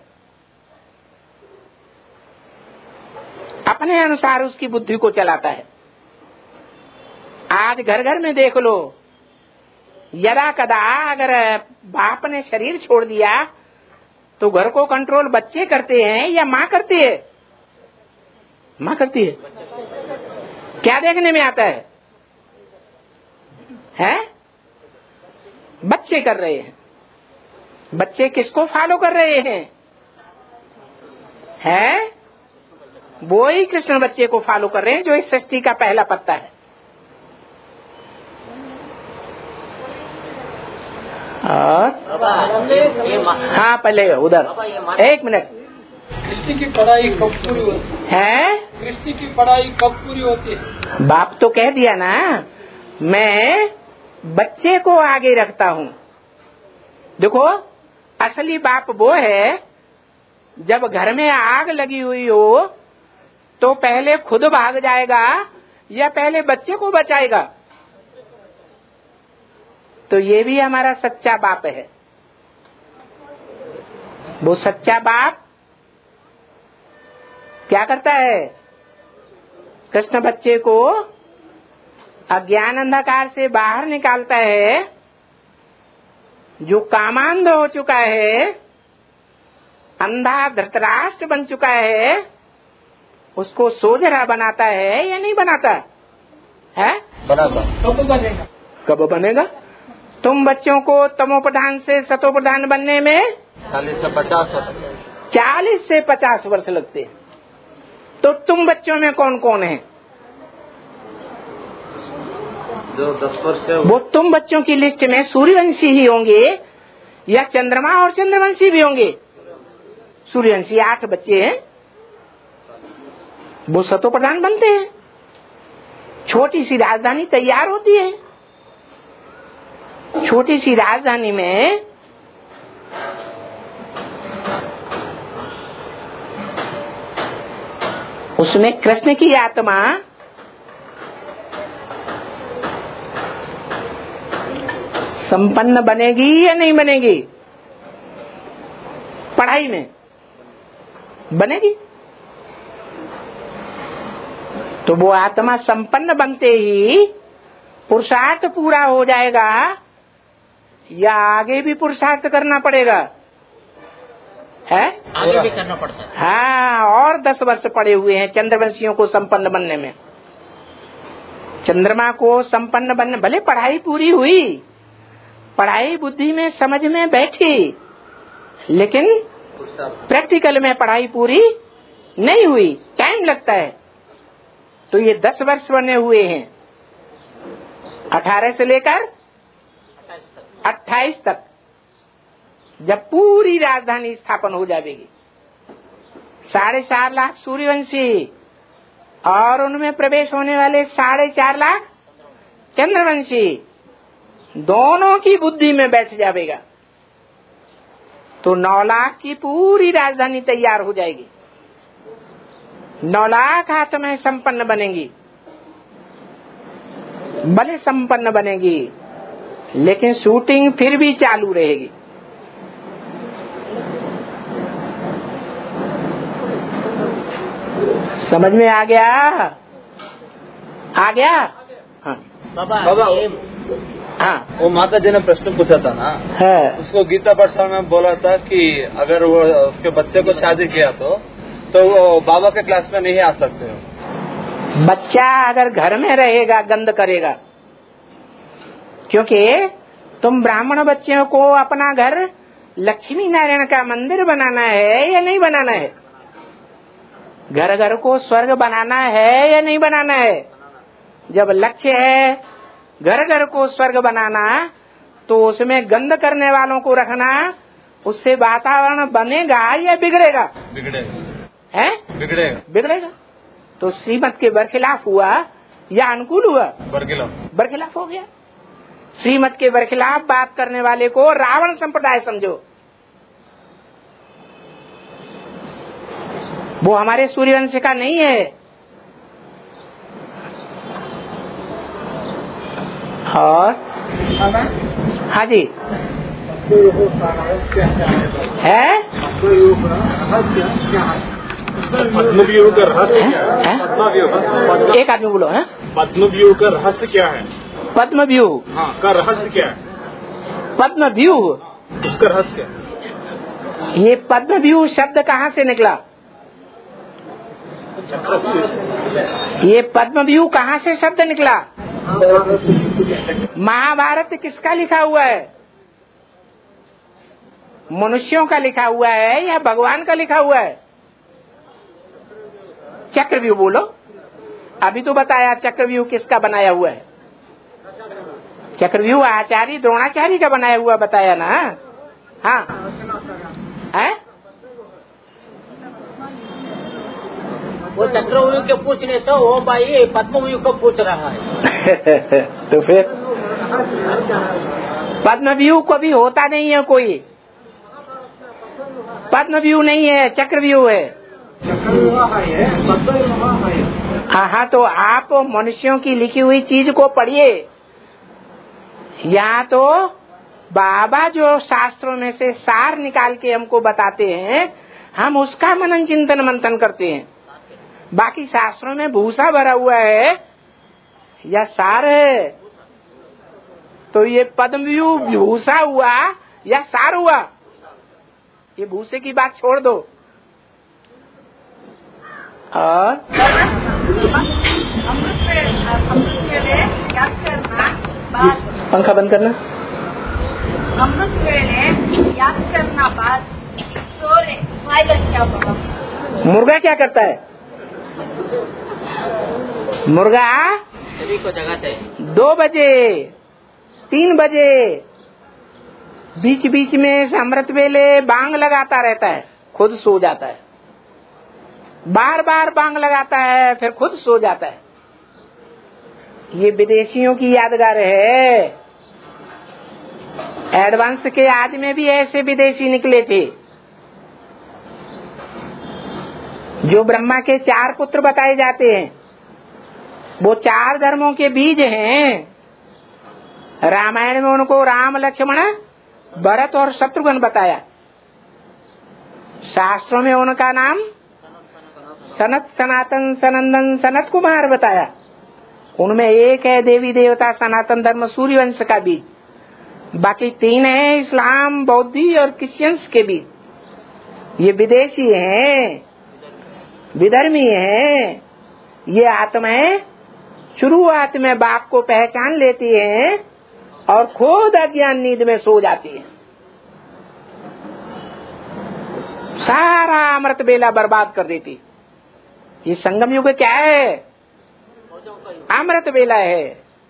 अपने अनुसार उसकी बुद्धि को चलाता है। आज घर घर में देख लो, यदा कदा अगर बाप ने शरीर छोड़ दिया तो घर को कंट्रोल बच्चे करते हैं या माँ करती है? माँ करती है। क्या देखने में आता है? हैं? बच्चे कर रहे हैं। बच्चे किसको फॉलो कर रहे हैं? हैं? वो ही कृष्ण बच्चे को फॉलो कर रहे हैं जो इस सृष्टि का पहला पत्ता है। और हाँ, पहले उधर एक मिनट। कृष्ण की पढ़ाई कब पूरी होती है? कृष्ण की पढ़ाई कब पूरी होती है? बाप तो कह दिया ना, मैं बच्चे को आगे रखता हूँ। देखो, असली बाप वो है जब घर में आग लगी हुई हो तो पहले खुद भाग जाएगा या पहले बच्चे को बचाएगा? तो ये भी हमारा सच्चा बाप है। वो सच्चा बाप क्या करता है? कृष्ण बच्चे को अज्ञान अंधकार से बाहर निकालता है। जो कामांध हो चुका है, अंधा धृतराष्ट्र बन चुका है, उसको सोजरा बनाता है या नहीं बनाता है? बनाता। कब बनेगा? कब बनेगा? तुम बच्चों को तमोप्रधान से सतोप्रधान बनने में चालीस से पचास वर्ष चालीस से पचास वर्ष लगते हैं। तो तुम बच्चों में कौन कौन है जो दस वर्ष है? वो तुम बच्चों की लिस्ट में सूर्यवंशी ही होंगे या चंद्रमा और चंद्रवंशी भी होंगे? सूर्यवंशी आठ बच्चे हैं, वो सतोप्रधान बनते हैं। छोटी सी राजधानी तैयार होती है। छोटी सी राजधानी में उसमें कृष्ण की आत्मा संपन्न बनेगी या नहीं बनेगी? पढ़ाई में बनेगी। तो वो आत्मा संपन्न बनते ही पुरुषार्थ पूरा हो जाएगा या आगे भी पुरुषार्थ करना पड़ेगा? है आगे भी करना पड़ता है। हाँ, और दस वर्ष पड़े हुए हैं चंद्रवंशियों को संपन्न बनने में। चंद्रमा को संपन्न बनने, भले पढ़ाई पूरी हुई, पढ़ाई बुद्धि में समझ में बैठी, लेकिन प्रैक्टिकल में पढ़ाई पूरी नहीं हुई, टाइम लगता है। तो ये दस वर्ष बने हुए हैं, अठारह से लेकर अट्ठाईस तक, जब पूरी राजधानी स्थापन हो जाएगी। साढ़े चार लाख सूर्यवंशी और उनमें प्रवेश होने वाले साढ़े चार लाख चंद्रवंशी, दोनों की बुद्धि में बैठ जाएगा तो नौ लाख की पूरी राजधानी तैयार हो जाएगी। नौ लाख आत्माएं संपन्न बनेंगी, भले संपन्न बनेगी, लेकिन शूटिंग फिर भी चालू रहेगी। समझ में आ गया? आ गया? हाँ बाबा, बाबा, ये हाँ। वो माता जी ने प्रश्न पूछा था ना, है उसको गीता पाठशाला में बोला था कि अगर वो उसके बच्चे को शादी किया तो तो वो बाबा के क्लास में नहीं आ सकते हो। बच्चा अगर घर में रहेगा गंद करेगा, क्योंकि तुम ब्राह्मण बच्चों को अपना घर लक्ष्मी नारायण का मंदिर बनाना है या नहीं बनाना है? घर घर को स्वर्ग बनाना है या नहीं बनाना है? जब लक्ष्य है घर घर को स्वर्ग बनाना, तो उसमें गंद करने वालों को रखना, उससे वातावरण बनेगा या बिगड़ेगा? बिगड़ेगा। है बिगड़ेगा। बिगड़ेगा। तो श्रीमत के बरखिलाफ हुआ या अनुकूल हुआ? बरखिलाफ। बरखिलाफ हो गया। श्रीमत के बरखिलाफ बात करने वाले को रावण संप्रदाय समझो। वो हमारे सूर्यवंश का नहीं है। और हाँ जी है पद्मव्यूह का रहस्य क्या है? पद्मव्यूह एक आदमी बोलो है पद्मव्यूह का रहस्य क्या है? पद्मव्यूह हाँ का रहस्य क्या है? पद्मव्यूह उसका रहस्य क्या है? ये पद्मव्यूह शब्द कहाँ से निकला? ये पद्मव्यूह कहाँ से शब्द निकला? महाभारत किसका लिखा हुआ है? मनुष्यों का लिखा हुआ है या भगवान का लिखा हुआ है? चक्रव्यूह बोलो। अभी तो बताया चक्रव्यूह किसका बनाया हुआ है। चक्रव्यूह आचार्य द्रोणाचार्य का बनाया हुआ बताया ना। हाँ है? वो चक्रव्यूह के पूछने से वो भाई पद्मव्यूह को पूछ रहा है। तो फिर पद्मव्यूह को भी होता नहीं है कोई। पद्मव्यूह नहीं है, चक्रव्यूह है। हाँ हाँ तो आप मनुष्यों की लिखी हुई चीज को पढ़िए। यहाँ तो बाबा जो शास्त्रों में से सार निकाल के हमको बताते हैं, हम उसका मनन चिंतन मंथन करते हैं। बाकी शास्त्रों में भूसा भरा हुआ है या सार है। तो ये पद्मव्यूह भूसा हुआ या सार हुआ? ये भूसे की बात छोड़ दो। और पंखा बंद करना। अमृत वेले याद करना बाद सोरे फायदा क्या होगा? मुर्गा क्या करता है? मुर्गा सभी को जगाते हैं। दो बजे तीन बजे बीच बीच में अमृत वेले बांग लगाता रहता है, खुद सो जाता है। बार बार बांग लगाता है, फिर खुद सो जाता है। ये विदेशियों की यादगार है। एडवांस के आज में भी ऐसे विदेशी निकले थे। जो ब्रह्मा के चार पुत्र बताए जाते हैं, वो चार धर्मों के बीज हैं। रामायण में उनको राम लक्ष्मण भरत और शत्रुघ्न बताया। शास्त्रों में उनका नाम सनत सनातन सनंदन सनत कुमार बताया। उनमें एक है देवी देवता सनातन धर्म सूर्यवंश का बीज। बाकी तीन है इस्लाम बौद्धि और क्रिश्चियंस के बीज। ये विदेशी हैं, विधर्मी हैं। ये आत्माएं शुरुआत में बाप को पहचान लेती हैं और खुद अज्ञान नींद में सो जाती है। सारा अमृत बेला बर्बाद कर देती। ये संगम युग क्या है? अमृत बेला है।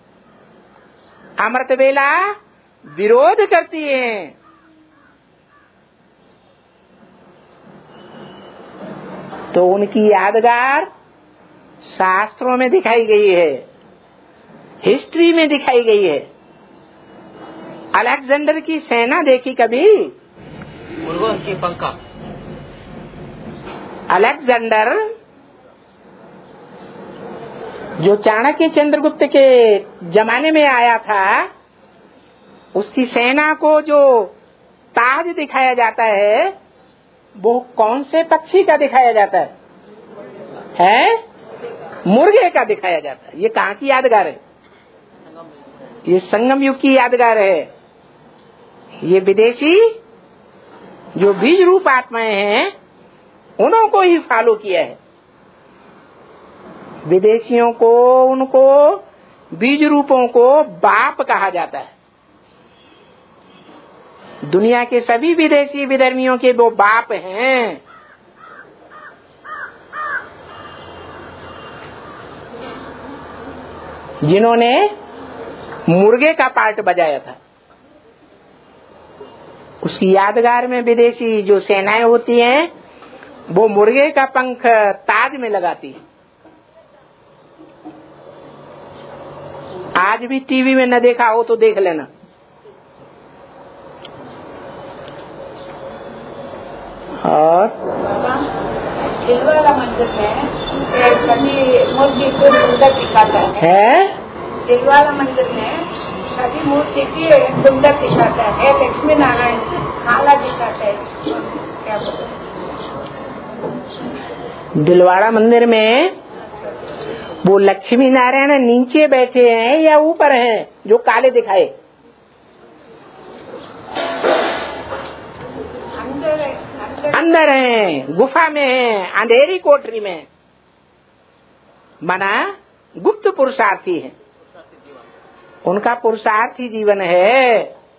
अमृत बेला विरोध करती है। तो उनकी यादगार शास्त्रों में दिखाई गई है, हिस्ट्री में दिखाई गई है। अलेक्जेंडर की सेना देखी कभी? मुर्गों की पंखा। अलेक्जेंडर जो चाणक्य चंद्रगुप्त के जमाने में आया था, उसकी सेना को जो ताज दिखाया जाता है, वो कौन से पक्षी का दिखाया जाता है? है मुर्गे का दिखाया जाता है। ये कहाँ की यादगार है? ये संगम युग की यादगार है। ये विदेशी जो बीज रूप आत्माएं हैं, उन्हों को ही फॉलो किया है। विदेशियों को, उनको बीज रूपों को बाप कहा जाता है। दुनिया के सभी विदेशी विधर्मियों के वो बाप हैं। जिन्होंने मुर्गे का पार्ट बजाया था। उसकी यादगार में विदेशी जो सेनाएं होती हैं, वो मुर्गे का पंख ताज में लगाती है। आज भी टीवी में न देखा हो तो देख लेना। और दिलवाड़ा मंदिर में कभी मूर्ति को सुंदर दिखाता है, दिलवाड़ा मंदिर में कभी मूर्ति की सुंदर दिखाता है, लक्ष्मी नारायण काला दिखाता है, क्या बोलते? दिलवाड़ा मंदिर में वो लक्ष्मी नारायण नीचे बैठे हैं या ऊपर हैं जो काले दिखाए? अंदर अंदर हैं, गुफा में हैं, अंधेरी कोठरी में। मना गुप्त पुरुषार्थी है, उनका पुरुषार्थी जीवन है।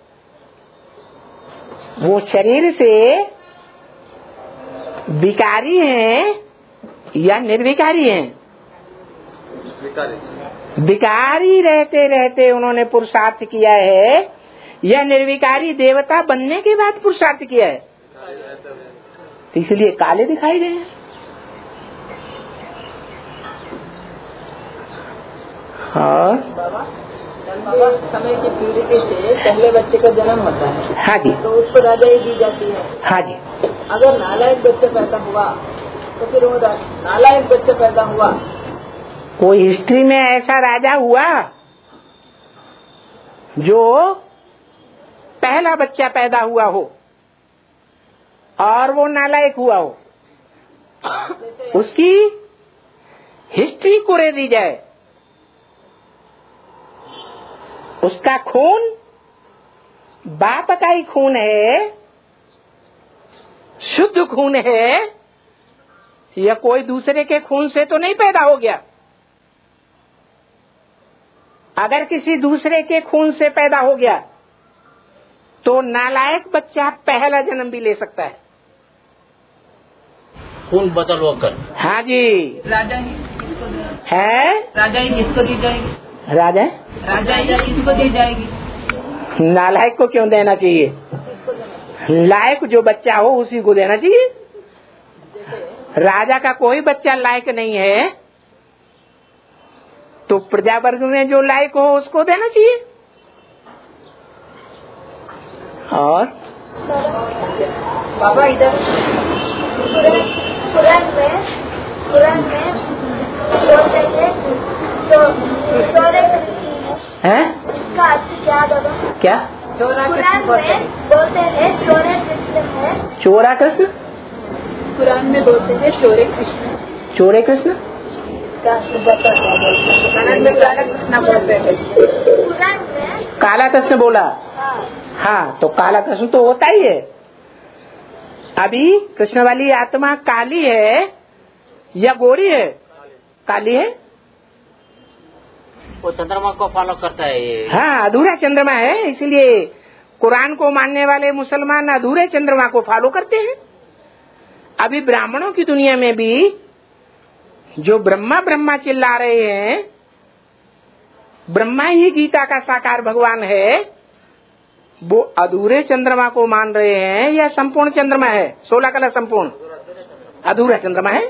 वो शरीर से विकारी हैं या निर्विकारी हैं? विकारी रहते रहते उन्होंने पुरुषार्थ किया है या निर्विकारी देवता बनने के बाद पुरुषार्थ किया है? तो इसलिए काले दिखाई गए हैं। और बाबा समय की पीढ़ी से पहले बच्चे का जन्म होता है। हाँ जी। तो उसको राजाई दी जाती है। हाँ जी। अगर नालायक बच्चा पैदा हुआ तो फिर वो नालायक बच्चा पैदा हुआ। कोई हिस्ट्री में ऐसा राजा हुआ जो पहला बच्चा पैदा हुआ हो और वो नालायक हुआ हो? उसकी हिस्ट्री कुरे दी जाए। उसका खून बाप का ही खून है, शुद्ध खून है, या कोई दूसरे के खून से तो नहीं पैदा हो गया। अगर किसी दूसरे के खून से पैदा हो गया तो नालायक बच्चा पहला जन्म भी ले सकता है। खून बदल होकर। हाँ जी। राजा ही किसको दे- है राजा ही किसको दी जाएगी? राजा राजा ही किसको दी जाएगी? नालायक को क्यों देना चाहिए? लायक जो बच्चा हो उसी को देना चाहिए। राजा का कोई बच्चा लायक नहीं है तो प्रजा वर्ग में जो लायक हो उसको देना चाहिए। और बाबा इधर कुरान में कुरान में बोलते हैं तो चोरे है इसका अर्थ क्या बाबा? क्या? कुरान में बोलते हैं चोरे कृष्ण है। चोरा कृष्ण? कुरान में बोलते हैं चोरे कृष्ण। चोरे कृष्ण कुरान में काला कृष्ण बोलते हैं। कुरान में काला कृष्ण बोला। हाँ, तो काला कृष्ण तो होता ही है। अभी कृष्ण वाली आत्मा काली है या गोरी है? काली है। वो चंद्रमा को फॉलो करता है ये। हाँ, अधूरा चंद्रमा है, इसलिए कुरान को मानने वाले मुसलमान अधूरे चंद्रमा को फॉलो करते हैं। अभी ब्राह्मणों की दुनिया में भी जो ब्रह्मा ब्रह्मा चिल्ला रहे हैं, ब्रह्मा ही गीता का साकार भगवान है, वो अधूरे चंद्रमा को मान रहे हैं या संपूर्ण चंद्रमा है? सोलह कला संपूर्ण अधूरा चंद्रमा है।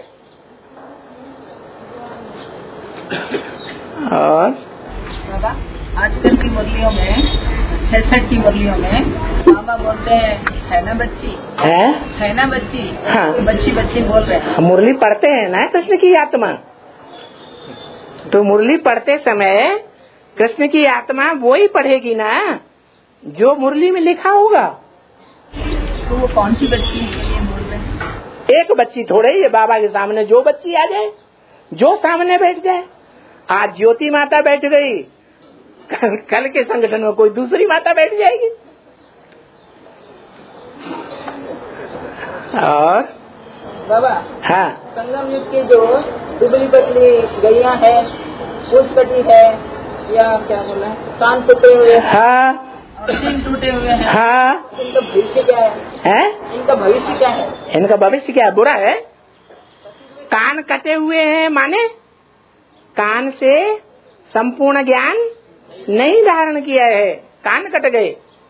और बाबा आजकल की मुरलियों में, छठ की मुरलियों में बाबा बोलते हैं है ना बच्ची, है है ना बच्ची। हाँ। बच्ची बच्ची बोल रहे हैं। मुरली पढ़ते हैं ना कृष्ण की आत्मा, तो मुरली पढ़ते समय कृष्ण की आत्मा वो ही पढ़ेगी ना जो मुरली में लिखा होगा। तो वो कौन सी बच्ची के लिए बोल रहे हैं? एक बच्ची थोड़े ही है, बाबा के सामने जो बच्ची आ जाए, जो सामने बैठ जाए। आज ज्योति माता बैठ गई, कल, कल के संगठन में कोई दूसरी माता बैठ जाएगी। और बाबा हाँ, संगम युग की जो दुबली पतली गैया है, पूछ कटी है या क्या बोला, कान टूटे हुए हैं हाँ, और सींग टूटे हुए हैं। हाँ, इनका भविष्य क्या है? है इनका भविष्य क्या है? इनका भविष्य क्या है? बुरा है। कान कटे हुए हैं माने कान से संपूर्ण ज्ञान नहीं धारण किया है, कान कट गए,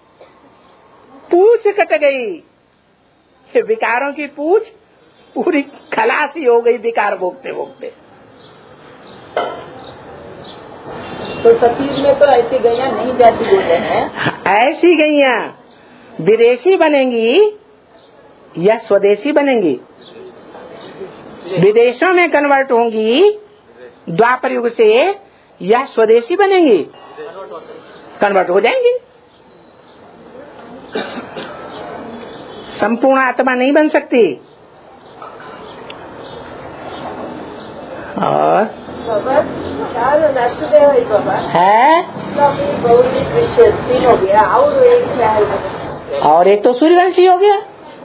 पूछ कट गई, विकारों की पूछ पूरी खलासी हो गई विकार भोगते भोगते। तो सतीज में तो ऐसी गैया नहीं जाती बोले हैं। ऐसी गैया विदेशी बनेंगी या स्वदेशी बनेंगी? विदेशों में कन्वर्ट होंगी द्वापर युग से या स्वदेशी बनेंगी? कन्वर्ट हो जाएंगी। संपूर्ण आत्मा नहीं बन सकती। और नष्टदेव है बाबा है तीन हो गया और एक क्या है? और एक तो सूर्यवंशी हो गया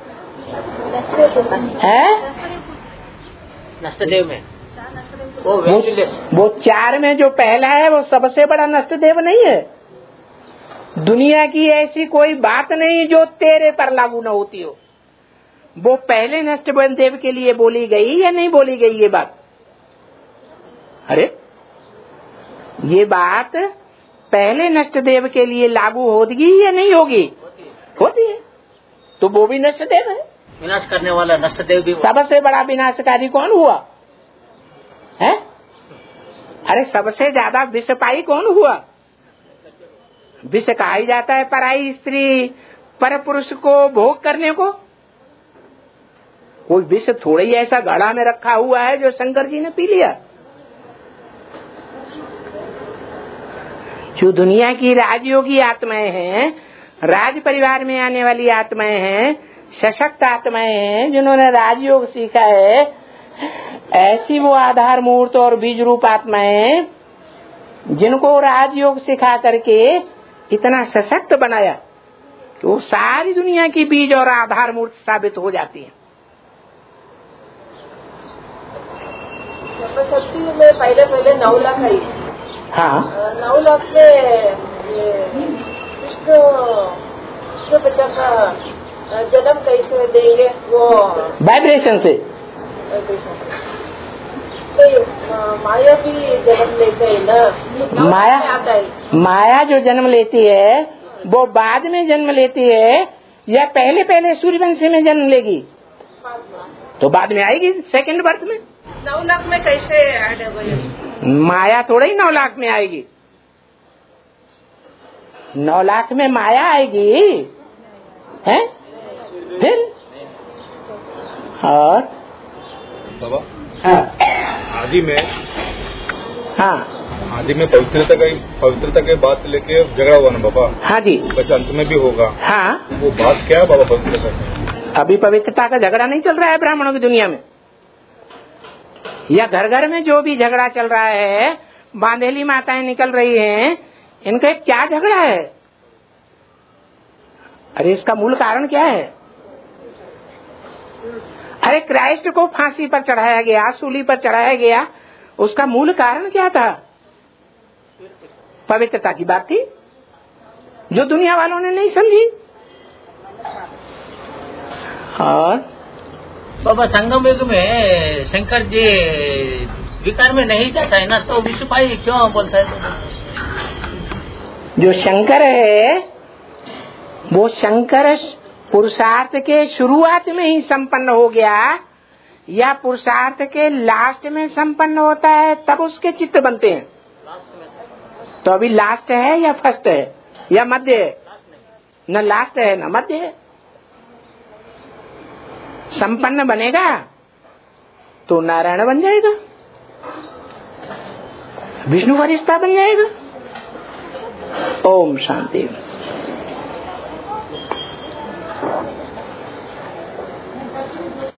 है। नष्टदेव में वो वो, वो चार में जो पहला है वो सबसे बड़ा नष्टदेव नहीं है। दुनिया की ऐसी कोई बात नहीं जो तेरे पर लागू न होती हो। वो पहले नष्ट देव के लिए बोली गई या नहीं बोली गई ये बात? अरे ये बात पहले नष्ट देव के लिए लागू होगी या नहीं होगी? होती है। तो वो भी नष्ट देव है। विनाश करने वाला नष्ट देव भी। सबसे बड़ा विनाशकारी कौन हुआ है? अरे सबसे ज्यादा विषपाई कौन हुआ? विष कहा ही जाता है पराई स्त्री पर पुरुष को भोग करने को। कोई विष थोड़ा ही ऐसा घड़ा में रखा हुआ है जो शंकर जी ने पी लिया। जो दुनिया की राजयोगी आत्माएं हैं, राज परिवार में आने वाली आत्माएं हैं, सशक्त आत्माएं हैं, जिन्होंने राजयोग सीखा है, ऐसी वो आधार मूर्त और बीज रूप आत्माएं जिनको राजयोग सिखा करके इतना सशक्त बनाया कि वो सारी दुनिया की बीज और आधार मूर्त साबित हो जाती है। शक्ति में पहले पहले नौ लाख आई। हाँ, नौ लाख में विष्णु विष्णु बच्चा का जन्म कैसे देंगे? वो वाइब्रेशन से। तो माया भी जन्म लेते है ना? माया आता है। माया जो जन्म लेती है वो बाद में जन्म लेती है या पहले पहले सूर्यवंशी में जन्म लेगी? तो बाद में आएगी सेकंड बर्थ में। नौ लाख में कैसे ऐड होगी? माया थोड़ा ही नौ लाख में आएगी। नौ लाख में माया आएगी है? फिर और बाबा हाँ आदि में हाँ आदि में पवित्रता का पवित्रता के बात लेके झगड़ा हुआ ना बाबा? हाँ जी। वैसे अंत में भी होगा। हाँ, वो बात क्या है बाबा पवित्रता में? अभी पवित्रता का झगड़ा नहीं चल रहा है ब्राह्मणों की दुनिया में, या घर घर में जो भी झगड़ा चल रहा है, बांधेली माताएं निकल रही हैं, इनका क्या झगड़ा है? अरे इसका मूल कारण क्या है? अरे क्राइस्ट को फांसी पर चढ़ाया गया, सूली पर चढ़ाया गया, उसका मूल कारण क्या था? पवित्रता की बात थी जो दुनिया वालों ने नहीं समझी। और बाबा संगम युग में शंकर जी विकार में नहीं जाता है ना, तो विषपाई क्यों बोलता है? जो शंकर है वो शंकर पुरुषार्थ के शुरुआत में ही संपन्न हो गया या पुरुषार्थ के लास्ट में संपन्न होता है तब उसके चित्त बनते हैं? तो अभी लास्ट है या फर्स्ट है या मध्य है? न लास्ट है न मध्य है। संपन्न बनेगा तो नारायण बन जाएगा, विष्णु का रिश्ता बन जाएगा। ओम शांति।